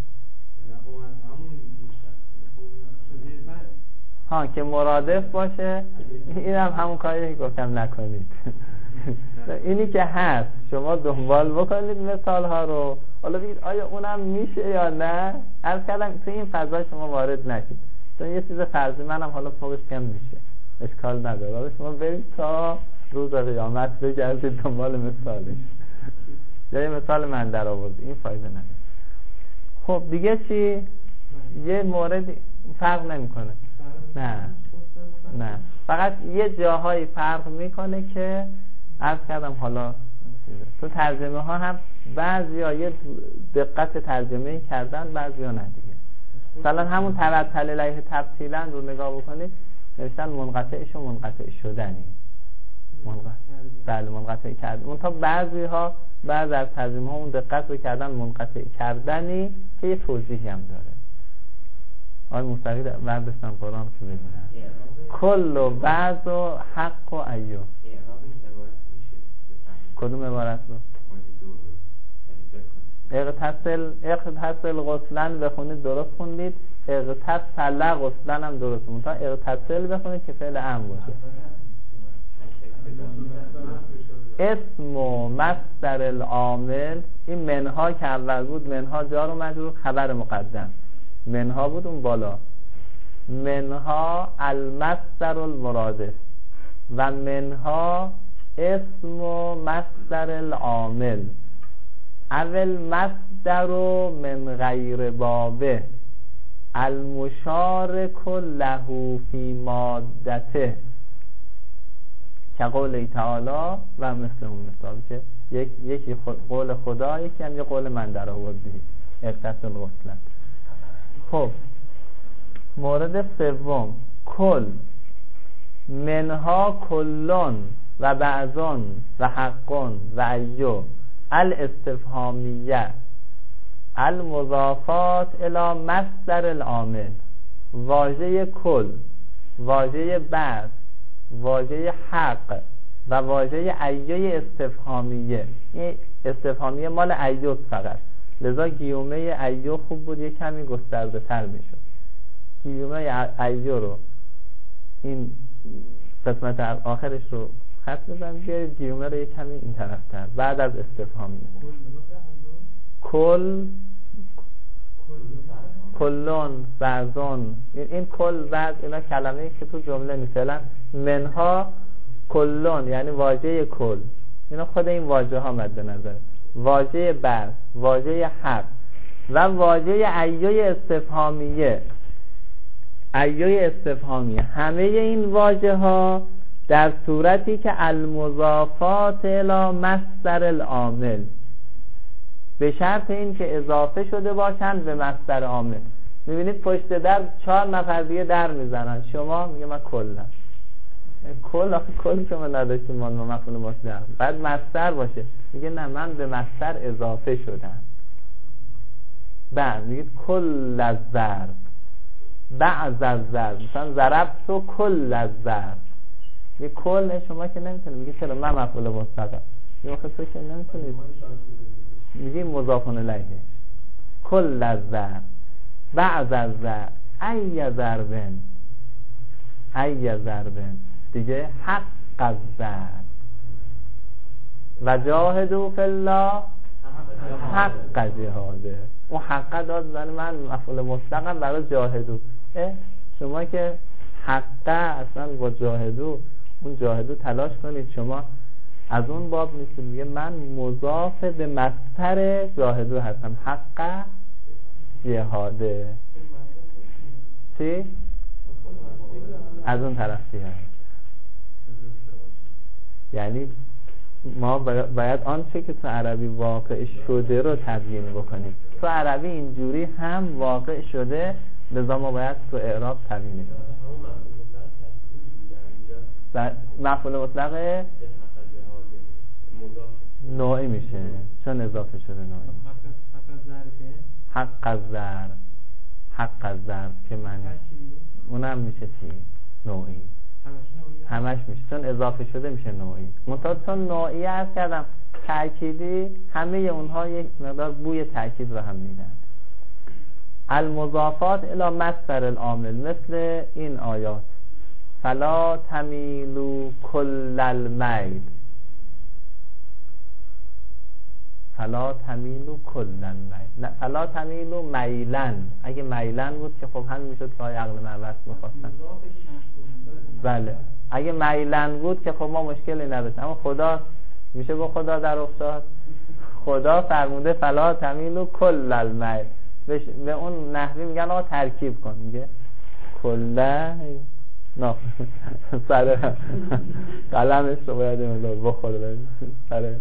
ها که مرادف باشه. این هم همون کاری که گفتم نکنید. اینی که هست شما دنبال بکنید مثال ها رو، حالا بگید آیا اونم میشه یا نه. عرض کردم تو این فضا شما وارد نشید، چون یه چیز فرضی منم حالا فوقش کم میشه، اشکال نداره. حالا شما برید تا روز قیامت بگردید دنبال مثالش. یا یه مثال من در آورد، این فایده نداره. خب دیگه چی؟ یه مورد فرق نمیکنه. نه فقط یه جاهایی فرق میکنه که عرض کردم حالا تو ترجمه ها هم بعضیا یه دقت ترجمه کردن، بعضیا نه دیگه. مثلا همون توتل الیه تبتیلا رو نگاه بکنید، نوشتن منقطعش و منقطع شدنی. بله منقطع کردن. اون تا بعضی ها بعض از ترجمه ها اون دقت رو کردن منقطع کردنی که یه توضیحی هم داره. آقای مستقی برداشتن قرآن که ببینن کل و بعض و حق و ایو. کدوم عبارت رو؟ اغتسل غسلن بخونید درست خوندید، اغتسل غسلن هم درست خوندید. تا اغتسل بخونید که فعل امر باشه. اسم و مصدر العامل، این منها که اول بود، منها جار و مجرور خبر مقدم، منها بود اون بالا، منها المصدر المرادف و منها اسم و مصدر العامل اول مصدر من غیر بابه المشارک له فی مادته که قول تعالی و مثل اون مثال که یکی قول خدا، یکی هم یه قول من در آوردی اغتسل غسلن. خب مورد سوم کل، منها کلون و بعضون و حقون و ایو الاستفهامیه المضافات الی مصدر العامل. واژه کل، واژه بعض، واژه حق و واژه ایو استفهامیه. این استفهامیه مال ایو فقط، لذا گیومه ایو خوب بود یه کمی گسترده تر میشد. گیومه ایو رو این قسمت آخرش رو خط بزن، بیارید گیومه رو یه کمی این طرف تر بعد از استفهامیه. کل، کلون، بعضون، این کل بعض اینا کلمه‌ای که تو جمله نیست. فعلا منها کلون یعنی واژه کل، اینا خود این واژه ها مد نظر، واژه بعض، واژه حق و واژه ایو استفهامیه. ایو استفهامیه همه این واژه ها در صورتی که المضافات الی مصدر العامل، به شرط این که اضافه شده باشند به مصدر عامل. میبینید پشت در 4 نفر دیگه در میزنن، شما میگه من کلم. کل آخه کل شما نداشتیم ما مفعول مطلق، بعد مصدر باشه میگه نه من به مصدر اضافه شدم. بعد میگید کل از ضرب، بعض از ضرب، مثلا ضربت و کل از ضرب. یه کل شما که نمیتونید، میگه چرا من مفعول مطلقم، میگه آخه تو که نمیتونید، میگه مضاف الیه. کل از ضرب، بعض از ضرب، ای ضربن، ای ضربن دیگه، حق از ضرب و جاهدوا فی الله حق جهاده. اون حق داد زن من مفعول مطلقم برای جاهدو. شما که حق اصلا با جاهدو، اون جاهدو تلاش کنید، شما از اون باب نیستید. میگه من مضاف به مصدر جاهدو هستم، حق جهاده. چی؟ از اون طرف بیاد. یعنی ما باید آنچه که تو عربی واقع شده رو تبیین بکنیم. تو عربی اینجوری هم واقع شده، لذا ما باید تو اعراب تبیین کنیم. مفعول مطلق نوعی میشه چون اضافه شده نوعی. حق از ضرب، حق از ضرب که معنی اونم میشه چی؟ نوعی. همش میشه چون اضافه شده میشه نوعی. منتها چون نوعی عرض کردم تأکیدی، همه اونها یک مقدار بوی تأکید رو هم میدن. المضافات الی مصدر العامل، مثل این آیات فلا تمیلوا کل المیل، فلا تمیلوا کل المیل، نه فلا تمیلوا میلن. اگه میلن بود که خب همین میشد که های عقل معوض میخواستن. بله اگه میلن بود که خب ما مشکلی نداشت، اما خدا میشه با خدا در افتاد. خدا فرموده فلا تمیلوا کل المیل، به اون نحوی میگن آقا ترکیب کن، میگه کله نه سر قلمش رو باید بخوره سر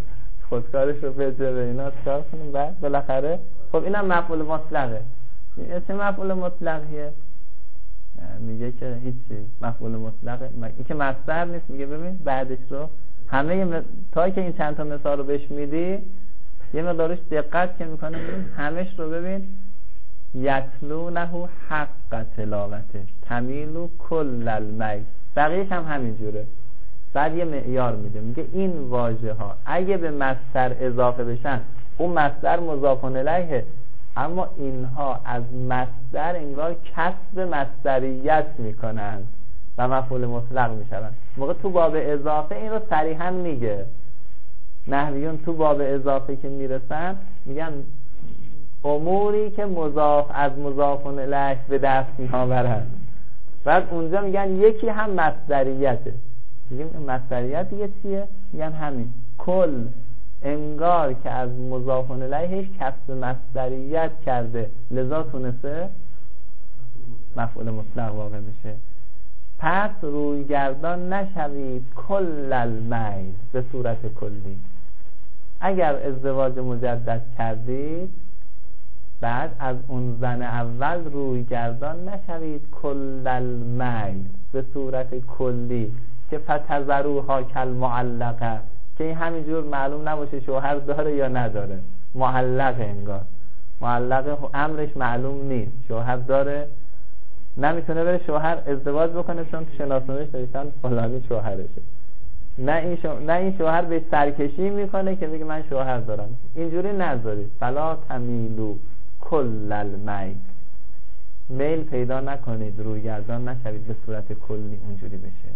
خودکارش رو بجه به اینا کار کنیم. بعد بالاخره خب اینم مفعول مطلقه. این چه مفعول مطلقیه؟ میگه که هیچی، مفعول مطلقه این که مصدر نیست. میگه ببین بعدش رو همه تا که این چند تا مثال رو بهش میدی یه مقدارش دقت که میکنه همش رو ببین. یتلونه حق تلاوته تمیلو کل المیل، بقیهش هم همین جوره. بعد یه معیار میده، میگه این واژه ها اگه به مصدر اضافه بشن اون مصدر مضاف الیه، اما اینها از مصدر انگار کسب مصدریت میکنن و مفعول مطلق میشن. موقع تو باب اضافه این رو صریحا میگه. نحویون تو باب اضافه که میرسن میگن اموری که مضاف از مضاف الیه به دست میآورن. بعد اونجا میگن یکی هم مصدریته. میگیم مصدریت دیگه چیه؟ میگن همین کل، انگار که از مضاف الیهش کسب مصدریت کرده لذا تونسته مفعول مطلق واقع بشه. پس رویگردان نشوید کل المیل، به صورت کلی. اگر ازدواج مجدد کردید بعد از اون زن اول رویگردان نشوید کل المیل، به صورت کلی، که فتذروها کالمعلقه، که این همینجور معلوم نباشه شوهر داره یا نداره. معلقه، انگار معلقه امرش معلوم نیست، شوهر داره نمیتونه بره شوهر ازدواج بکنه چون شناسنامه‌اش نوشتن فلانی شوهرشه. نه این شوهر به سرکشی میکنه که بگه من شوهر دارم. اینجوری نذارید. فلا تمیلو کل المیل، میل پیدا نکنید، رویگردان نشوید به صورت کلی اونجوری بشه.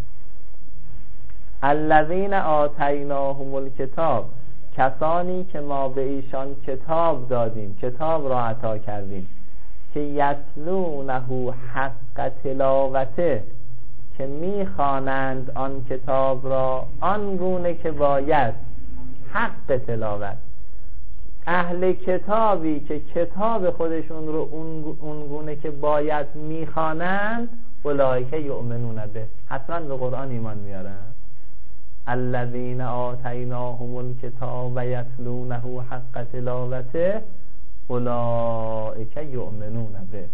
الذین آتیناهم الکتاب، کسانی که ما به ایشان کتاب دادیم، کتاب را عطا کردیم، که یتلونه حق تلاوته، که میخوانند آن کتاب را آنگونه که باید، حق تلاوت. اهل کتابی که کتاب خودشون رو اونگونه که باید میخوانند، اولئک یؤمنون به، حتما به قرآن ایمان میارن. الذین آتیناهم الکتاب یتلونه حق تلاوته اولئک یؤمنون به.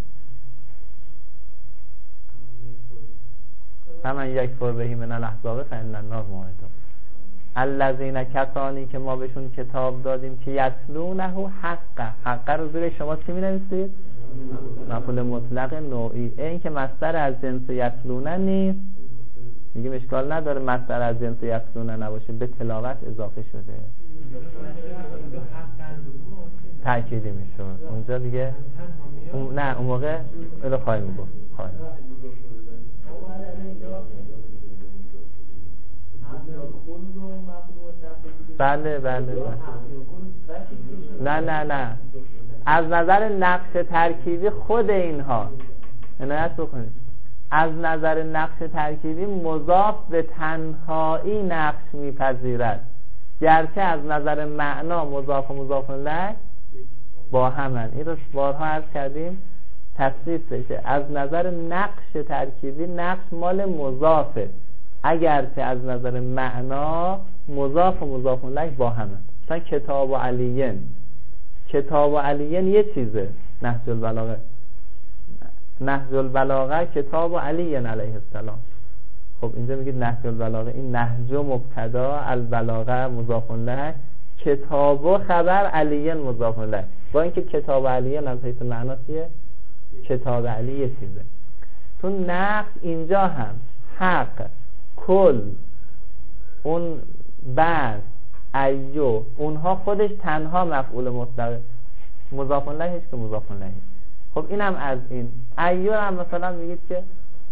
فمن یکفر به من الاحزاب فان النار موعدهم. الذین، کسانی که ما بهشون کتاب دادیم، که یتلونه حق رو زیر شما چی می‌نویسید؟ مفعول مطلق نوعی. این که مصدر از جنس یتلونه نیست، میگیم اشکال نداره مصدر از جنس یتلونه نباشه، به تلاوت اضافه شده، تأکیدی میشه اونجا دیگه. نه اون موقع رو خواهیم میگفت. بله. نه از نظر نقش ترکیبی خود اینها عنایت بکنید. از نظر نقش ترکیبی مضاف به تنهایی نقش میپذیرد، گرچه از نظر معنا مضاف و مضاف الیه با همن. این رو بارها عرض کردیم تفصیل بشه. از نظر نقش ترکیبی نقش مال مضافه، اگرچه از نظر معنا مضاف و مضاف الیه با همن. مثلا کتاب و علیین، کتاب و علیین یه چیزه. نهج البلاغه کتاب و علی علیه السلام. خب اینجا میگید نهج البلاغه، این نهج مبتدا، البلاغه مضاف الیه، کتاب و خبر، علی مضاف الیه. با اینکه کتاب علی از حیث معنا چیه؟ کتاب علی یه چیزه. تو نقص اینجا هم حق، کل، اون بعد، ایو، اونها خودش تنها مفعول مطلق، مضاف الیهش که مضاف الیه. خب اینم از این. ایو هم مثلا میگید که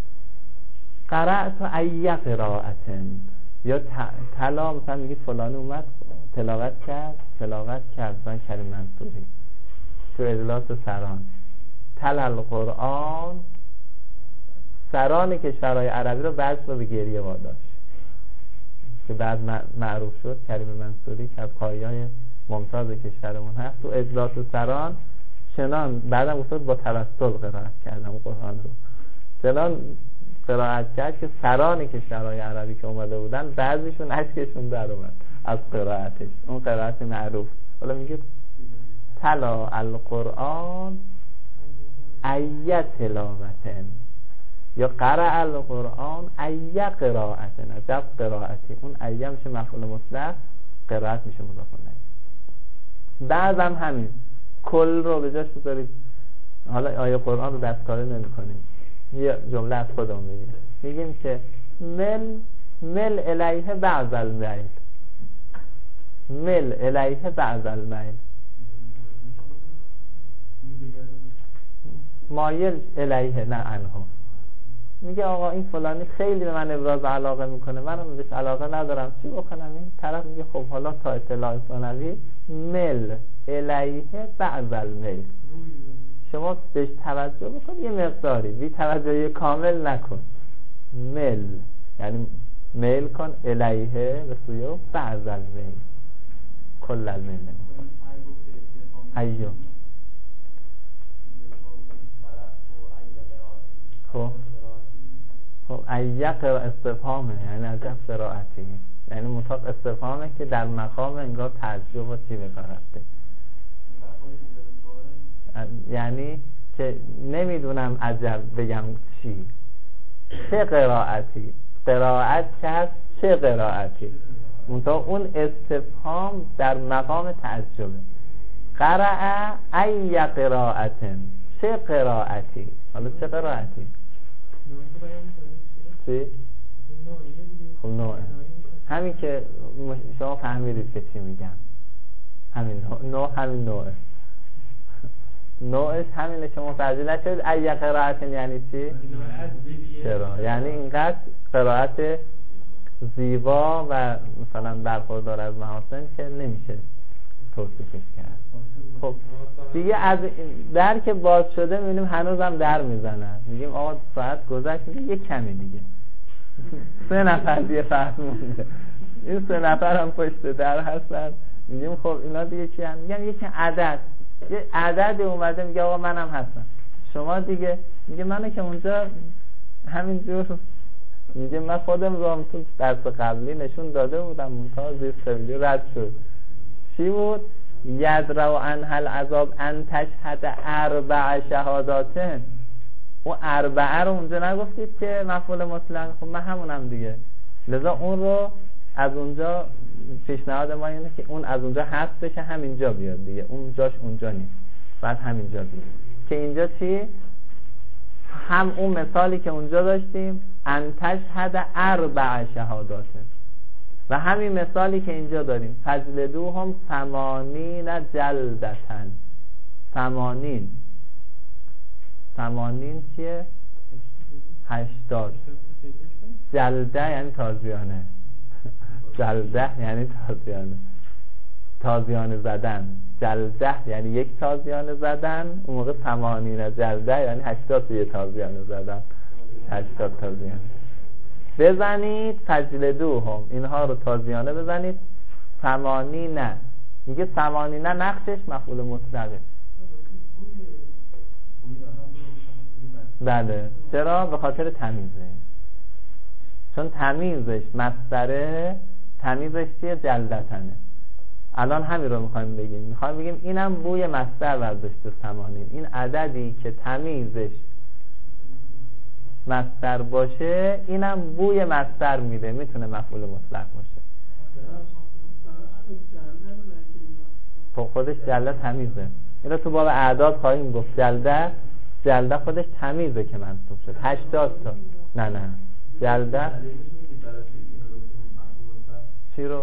قرأت ای قراءتن، یا تلا، مثلا میگید فلانی اومد تلاوت کرد مثلا کریم منصوری تو اجلاس سران، تل القرآن، سران کشورهای عربی رو بعض رو به گریه واداشت که بعد معروف شد کریم منصوری که از قاری‌های ممتاز کشورمون هست. تو اجلاس سران چنان بعدم افتاد با توسل قرائت کردم قرآن رو، چنان قرائت کرد که سران کشورهای عربی که اومده بودن بعضیشون اشکشون در اومد. از قرائتش، اون قرائت معروف. حالا میگه تلا القرآن ای تلاوتن یا قرأ القرآن ای قرائتن، عجب قرائتی. اون ای میشه مفعول مطلق، قرائت میشه مضاف الیه. بعضم همین کل رو به جاش بذارید. حالا آیه قرآن رو دستکاری نمی کنیم، یه جمله از خودمون بگیم، میگیم که مل الیه بعض المیل، مل الیه بعض المیل، مایل الیه نه عنه. میگه آقا این فلانی خیلی به من ابراز علاقه میکنه، منم بهش علاقه ندارم، چی بکنم؟ این طرف میگه خب حالا تا اطلاع ثانوی مل الیه بعض المیل، شما بهش توجه بکن یه مقداری، بی توجهی کامل نکن. مل یعنی میل کن الیه به سوی بعض المیل، کل المیل نمیکن. ایو خب ایق استفهامه، یعنی عجب قرائتی، یعنی مطابق استفهامه که در مقام انگار تعجب و چی بکار رفته، یعنی که نمیدونم عجب بگم چی، چه قرائتی، قرائت که هست چه قرائتی، منتها اون استفهام در مقام تعجبه. قرأ ای قرائتن، چه قرائتی، حالا چه قرائتی چی؟ خب نوعه، همین که شما فهمیدید که چی میگم، همین نوع، همین نوعه، نوعش همینه که متوجه نشد. ای قرائتن یعنی چی؟ چرا؟ یعنی اینقدر قرائت زیبا و مثلا برخوردار از محاسن که نمیشه توصیفش کرد. خب دیگه از در که باز شده میبینیم هنوزم در میزنن، میگیم آقا ساعت گذشت، میگیم یک کمی دیگه 3 نفر دیگه فهم مونده، این 3 نفر هم پشت در هستن، میگیم خب اینا دیگه چی هم؟ میگم یک عدد، یه عدد اومده میگه آقا منم هستم، شما دیگه میگه منو که اونجا همینجور، میگه من خودم رو تو درس قبلی نشون داده بودم، منتها زیر سبیلی رد شد. چی بود؟ یدرو عنها العذاب ان تشهد 4 شهاداتن. اون 4 رو اونجا نگفتید که مفعول مطلق؟ خب من همونم دیگه، لذا اون رو از اونجا پیشنهاد ما اینه که اون از اونجا حذف بشه، همینجا بیاد دیگه، اون جاش اونجا نیست، بعد همینجا بیاد. که اینجا چی؟ هم اون مثالی که اونجا داشتیم ان تشهد 4 شهاداتن، و همین مثالی که اینجا داریم فجلدوهم 80 جلدتن. 80 چیه؟ 80. جلده یعنی تازیانه، جلده یعنی تازیانه، تازیانه زدن. جلده یعنی یک تازیانه زدن، اون موقع 80 جلده یعنی 80 یه تازیانه زدن، 80 تازیانه بزنید. فجلدوهم، اینها رو تازیانه بزنید. 80 نه، میگه 80 نه نقشش مفعول مطلقه. بله، چرا؟ به خاطر تمیزه، چون تمیزش مصدره، تمیزش چیه؟ جلدتنه. الان همین رو میخوایم بگیم اینم بوی مصدر برداشته 80. این عددی که تمیزش مصدر باشه اینم بوی مصدر میده، میتونه مفعول مطلق باشه. خودش جلده تمیزه، اینو تو باب اعداد خواهیم گفت. جلده خودش تمیزه که منصوب شد. 80 تا نه جلده چی رو؟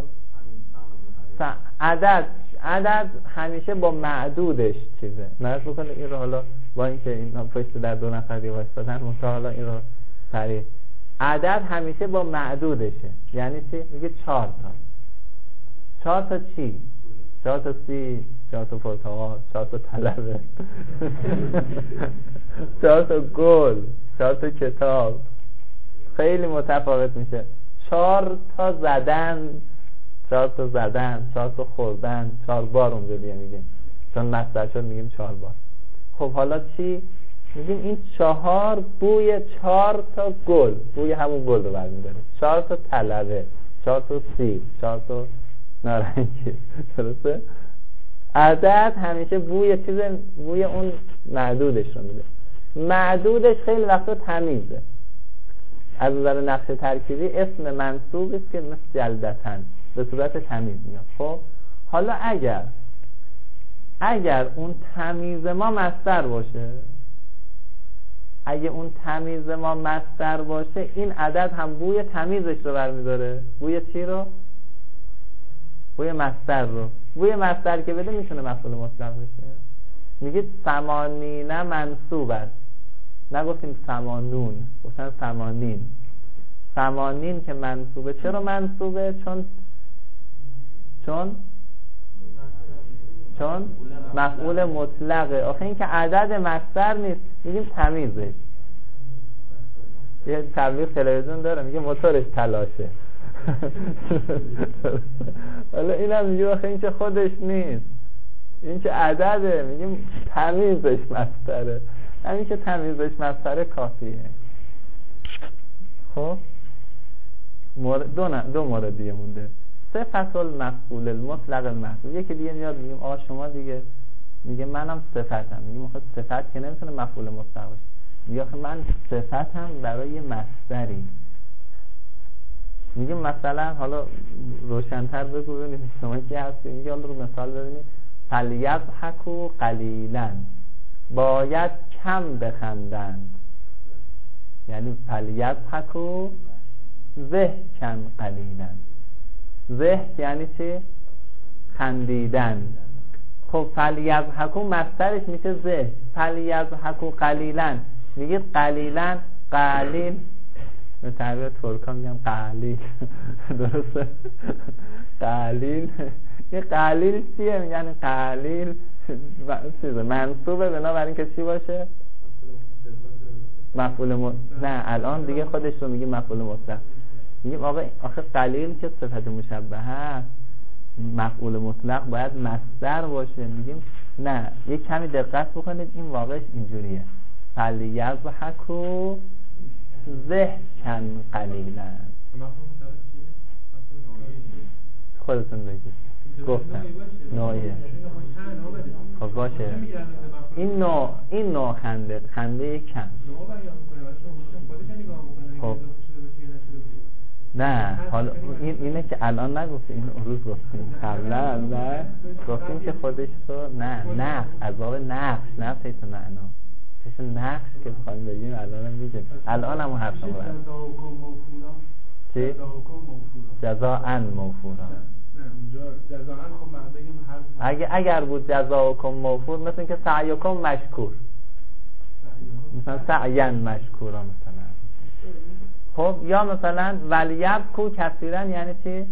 عدد همیشه با معدودش چیزه. نرس بکنه این رو، حالا با اینکه اینا پشت در 2 نفر دیواش دادن، حالا این رو سریع. عدد همیشه با معدودشه. یعنی چی؟ میگه 4 تا. 4 تا چی؟ 4 تا سی، 4 تا پرتقال، 4 تا طلبه، 4 تا گل، 4 تا کتاب. خیلی متفاوت میشه. 4 تا زدن، 4 تا زدن، 4 تا خوردن، 4 بار اونجا دیگه میگیم، چون مصدر شد میگیم 4 بار. خب حالا چی؟ میگیم این 4 بوی 4 تا گل، بوی همون گل رو برمیداره. 4 تا طلبه، 4 تا سیب، 4 تا نارنگی. درسته؟ عدد همیشه بوی اون معدودش رو میده. معدودش خیلی وقتا تمیزه. از نظر نقش ترکیبی اسم منصوبی است که مثل جلدتن به صورت تمیز میاد. خب حالا اگر اون تمیز ما مصدر باشه، اگه اون تمیز ما مصدر باشه، این عدد هم بوی تمیزش رو برمیداره. بوی چی رو؟ بوی مصدر رو. بوی مصدر که بده میتونه مفعول مطلق بشه. میگید ثمانین منصوب است، نگفتیم ثمانون، گفتن ثمانین. ثمانین که منصوبه. چرا منصوبه؟ چون مفعول مطلقه. آخه این که عدد مصدر نیست، میگیم تمیزش. یه تبلیغ تلویزیون داره میگه موتورش تلاشه. حالا اینم میگه آخه این که خودش نیست، این که عدده، میگیم تمیزش مصدره. همین که تمیزش مصدره کافیه. خب دو مورد دیگه مونده. صفت المفعول المطلق المحذوف. یکی دیگه میاد میگیم شما دیگه، میگه منم صفتم. میگیم آخه صفت که نمیتونه مفعول مطلق باشه. میگه آخه من صفتم برای مصدری. میگیم مثلا حالا روشن‌تر بگو ببینید شما کی هستی. میگه حالا رو مثال ببینید فلیضحکوا قلیلا، باید کم بخندند. یعنی فلیضحکوا ضحکا قلیلا. ضحک یعنی چی؟ خندیدن. خب فلیضحکوا مصدرش میشه ضحک. فلیضحکوا قلیلا، میگید قلیلا، قلیل به تعبیر ترکا میگم قلیل. درسته؟ قلیل. یه قلیل چیه؟ میگن قلیل چیزه منصوبه بنابراین که چی باشه؟ مفعول نه الان دیگه خودش رو میگه مفعول مطلق. میگیم آخه قلیل که صفت مشبهه است، مفعول مطلق باید مصدر باشه. میگیم نه، یه کمی دقت بکنید، این واقعش اینجوریه. فلیضحکوا ضحکا قلیلا. خودتون بگید. گفتم نوعیه. خب باشه، این نوع خنده کم. خب نه، حالا اینه که الان نگفتیم، این روز گفتیم قبلا. نه گفتیم که خودش رو نه از باب نقش حیث معنا، حیث نقش که بخوایم بگیم الان هم میگیم. الان هم حرف رو برد چی؟ جزاء موفورا. اگر بود جزاؤکم موفور، مثل که سعیکم مشکور، مثلا سعین مشکورا مثلا. خب یا مثلا ولیبکوا کثیرا، یعنی چی؟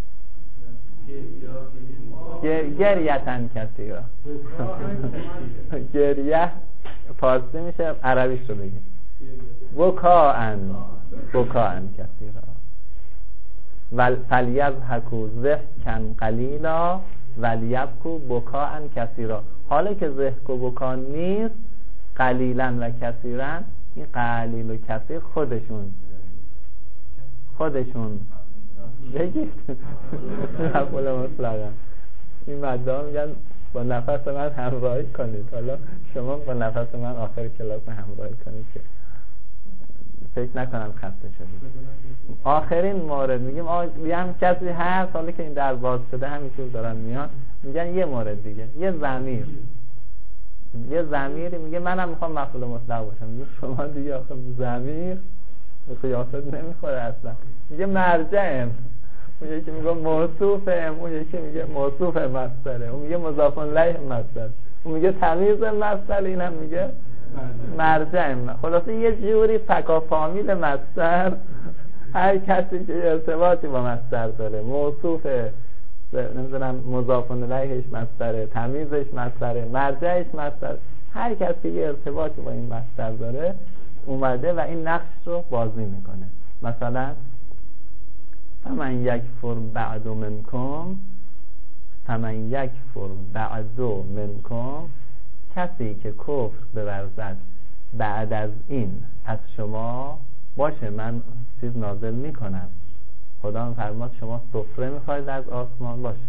گریتن کثیرا. گریه فارسی میشه، عربیش رو بگیم بکاءن کثیرا. فلیضحکوا ضحکا قلیلا ولیبکوا بکاء کثیرا. حالا که ضحک و بکا نیست، قلیلا و کثیرا، این قلیل و کثیر خودشون بگید مفعول مطلقن. این مدام میگن با نفس من همراهی کنید. حالا شما با نفس من آخر کلاس همراهی کنید که فکر نکنم خسته شدید. آخرین مورد میگیم هم کسی هست حالا که این در باز شده همینطور دارن میان، میگن یه مورد دیگه، یه ضمیری میگه منم میخوام مفعول مطلق باشم. میگه شما دیگه آخه ضمیر قیاست نمیخوره اصلا. میگه مرجعم، اون یکی میگه موصوفم، اون یکی میگه موصوف مصدره، اون میگه مضاف الیه مصدر، اون میگه تمیز مصدر، اینم میگه مرجعم. خلاصه یه جوری فکا فامیل مصدر، هر کسی که ارتباطی با مصدر داره، موصوف نمیدونم مضاف الیهش مصدره، تمیزش مصدره، مرجعش مصدر، هر کسی که ارتباطی با این مصدر داره اومده و این نقش رو بازی میکنه. مثلا فمن یکفر بعد منکم، کسی که کفر بورزد بعد از این از شما، باشه من چیز نازل میکنم، خدا میفرماد شما سفره میخواید از آسمان، باشه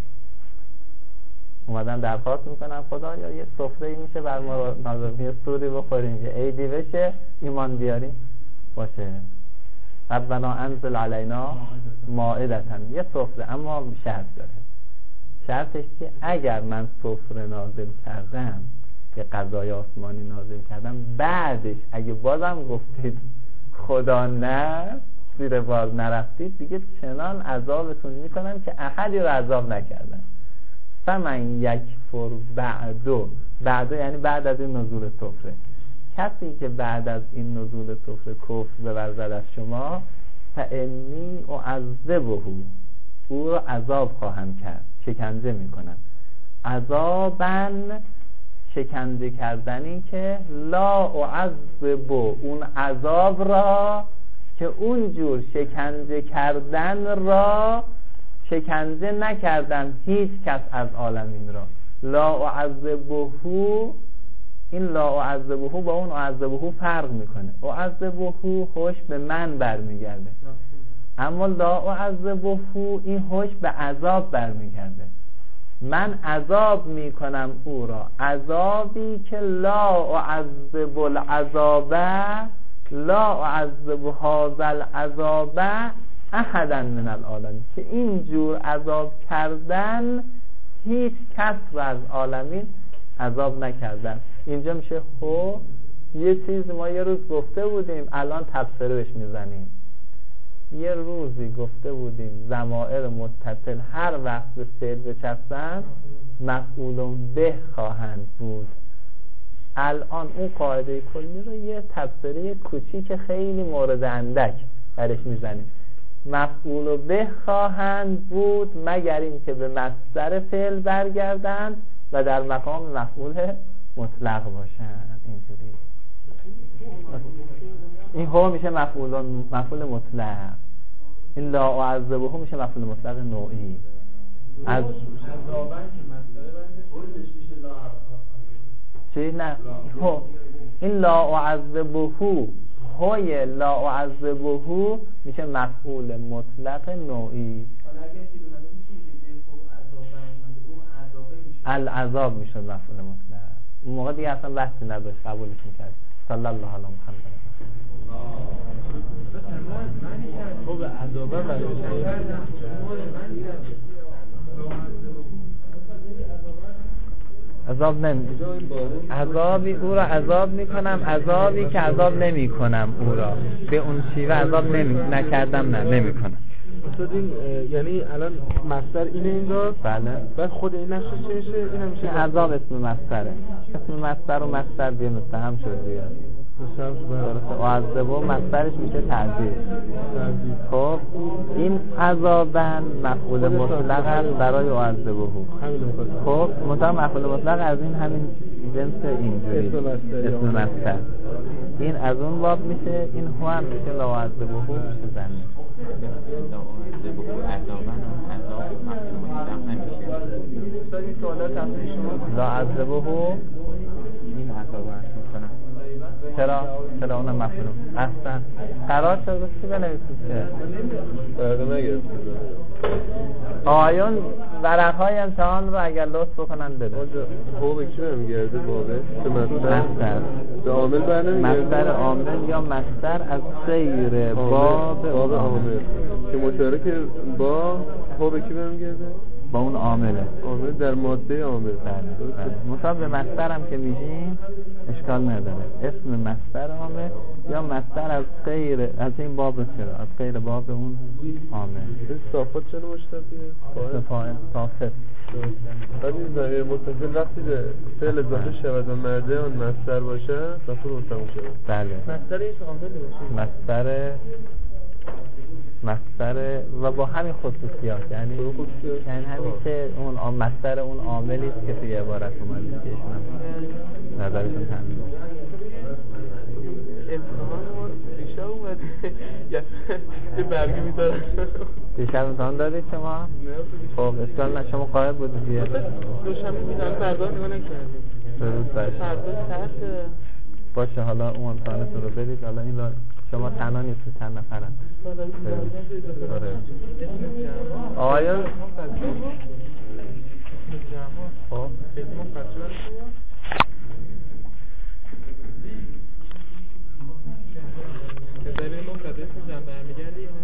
اومدن درخواست میکنن خدا یا یه سفره میشه بر ما نازل، یه سوری بخوریم، یه عیدی بشه ایمان بیاریم، باشه ربنا انزل علینا مائدة، یه سفره، اما شرط داره. شرطش که اگر من سفره نازل کردم، یه غذای آسمانی نازل کردم، بعدش اگه بازم گفتید خدا نه، زیر بار نرفتید، دیگه چنان عذابتون میکنم که احدی رو عذاب نکردم. فمن یکفر بعدو یعنی بعد از این نزول سفره، کسی که بعد از این نزول سفره کفر بورزد از شما، فانی اعذبه، او را عذاب خواهم کرد، شکنجه میکنم. عذابا شکنجه کردنی که لا اعذب، اون عذاب را که اونجور شکنجه کردن را شکنجه نکردم هیچ کس از عالمین را. لا اعذبه، این لا اعذبه با اون اعذبه فرق میکنه. اعذبه هوش به من برمیگرده، اما لا اعذبه این هوش به عذاب برمیگرده. من عذاب میکنم او را، عذابی که لا اعذب العذاب، لا اعذب هذا العذاب احدا من العالمین، که اینجور عذاب کردن هیچ کس را از عالمین عذاب نکردن. اینجا میشه یه چیز ما یه روز گفته بودیم، الان تفسیر بهش میزنیم. یه روزی گفته بودیم ضمائر متصل هر وقت به فعل بچسبن مفعول به خواهند بود. الان اون قاعده کلی رو یه تفسیری کوچیک خیلی مورد اندک برش میزنیم. مفعول به خواهند بود مگر این که به مصدر فعل برگردند و در مقام مفعول مطلق باشند. اینجوری این هو میشه مفعول مطلق، این لا اعذبه میشه مفعول مطلق نوعی. از چی؟ نه این لا اعذبه، هوی لا اعذبه میشه مفعول مطلق نوعی. العذاب میشه مفعول مطلق. اون موقع دیگه اصلا بحثی نداشت، قبولش میکرد. صلی الله علی محمد. خب عذابه عذاب عذابی او را عذاب میکنم، عذابی که عذاب نمیکنم او را به اون شیوه عذاب نکردم، نمیکنم. یعنی الان مصدر اینه اینجا، بله، بعد خود این نقشه چه میشه؟ این هم میشه عذاب اسم مصدره. اسم مصدر و مصدر دیگه متهم شد دیگه. و عذابه مصدرش میشه تعذیب. خب این عذابن مفعول مطلق است برای عذابه. خب مفعول مطلق از این همین جنس اینجوری اسم مصدر. این از اون باب میشه، این هو هم میشه لا عذابه میشه زمین. لا عذابه این عذابه است میکنم. چرا اونم مفهوم اصلا قرار شد چی بنویسید که برده نگرفت آیون ورقهای امتحان رو اگر لطف بکنن بده. هو به کی برمیگرده؟ بابه به مصدر به عامل برنمیگرده؟ مصدر عامل یا مصدر از غیر باب عامل که مشارک با هو به کی برمیگرده؟ با اون عامله. عامل در ماده عامل. بله. مثلا به مصدر هم که میگیم اشکال نداره. اسم مصدر عامل یا مصدر از غیر از این باب چرا؟ از غیر باب اون عامل. صافت چنو مشتبیه؟ فاعل صافت. بعد این ضمیر متصل وقتی به فعل اضافه شود و مرده آن مصدر باشه مفعول مطلق شود. بله. مصدر ایش عامل باشه. مصدر و با همین خصوصیات، یعنی همین که اون مصدر اون عاملی است که توی عبارت اومده که ایشون هم نظرشون تامین امتحان دیشب اومد یه برگی میذارن. دیشب امتحان دارید شما؟ خب اشکال نه، شما قاعد بودید دیگه. دوشنبه میذارن، فردا نگاه نکردیم. درست باشه. فردا ساعت باشه حالا اون امتحانتون رو بدید. حالا این شما تنها نیستی، چند نفرن. آره آقایان خب به دلیل منقضیه که جنبه برمیگردی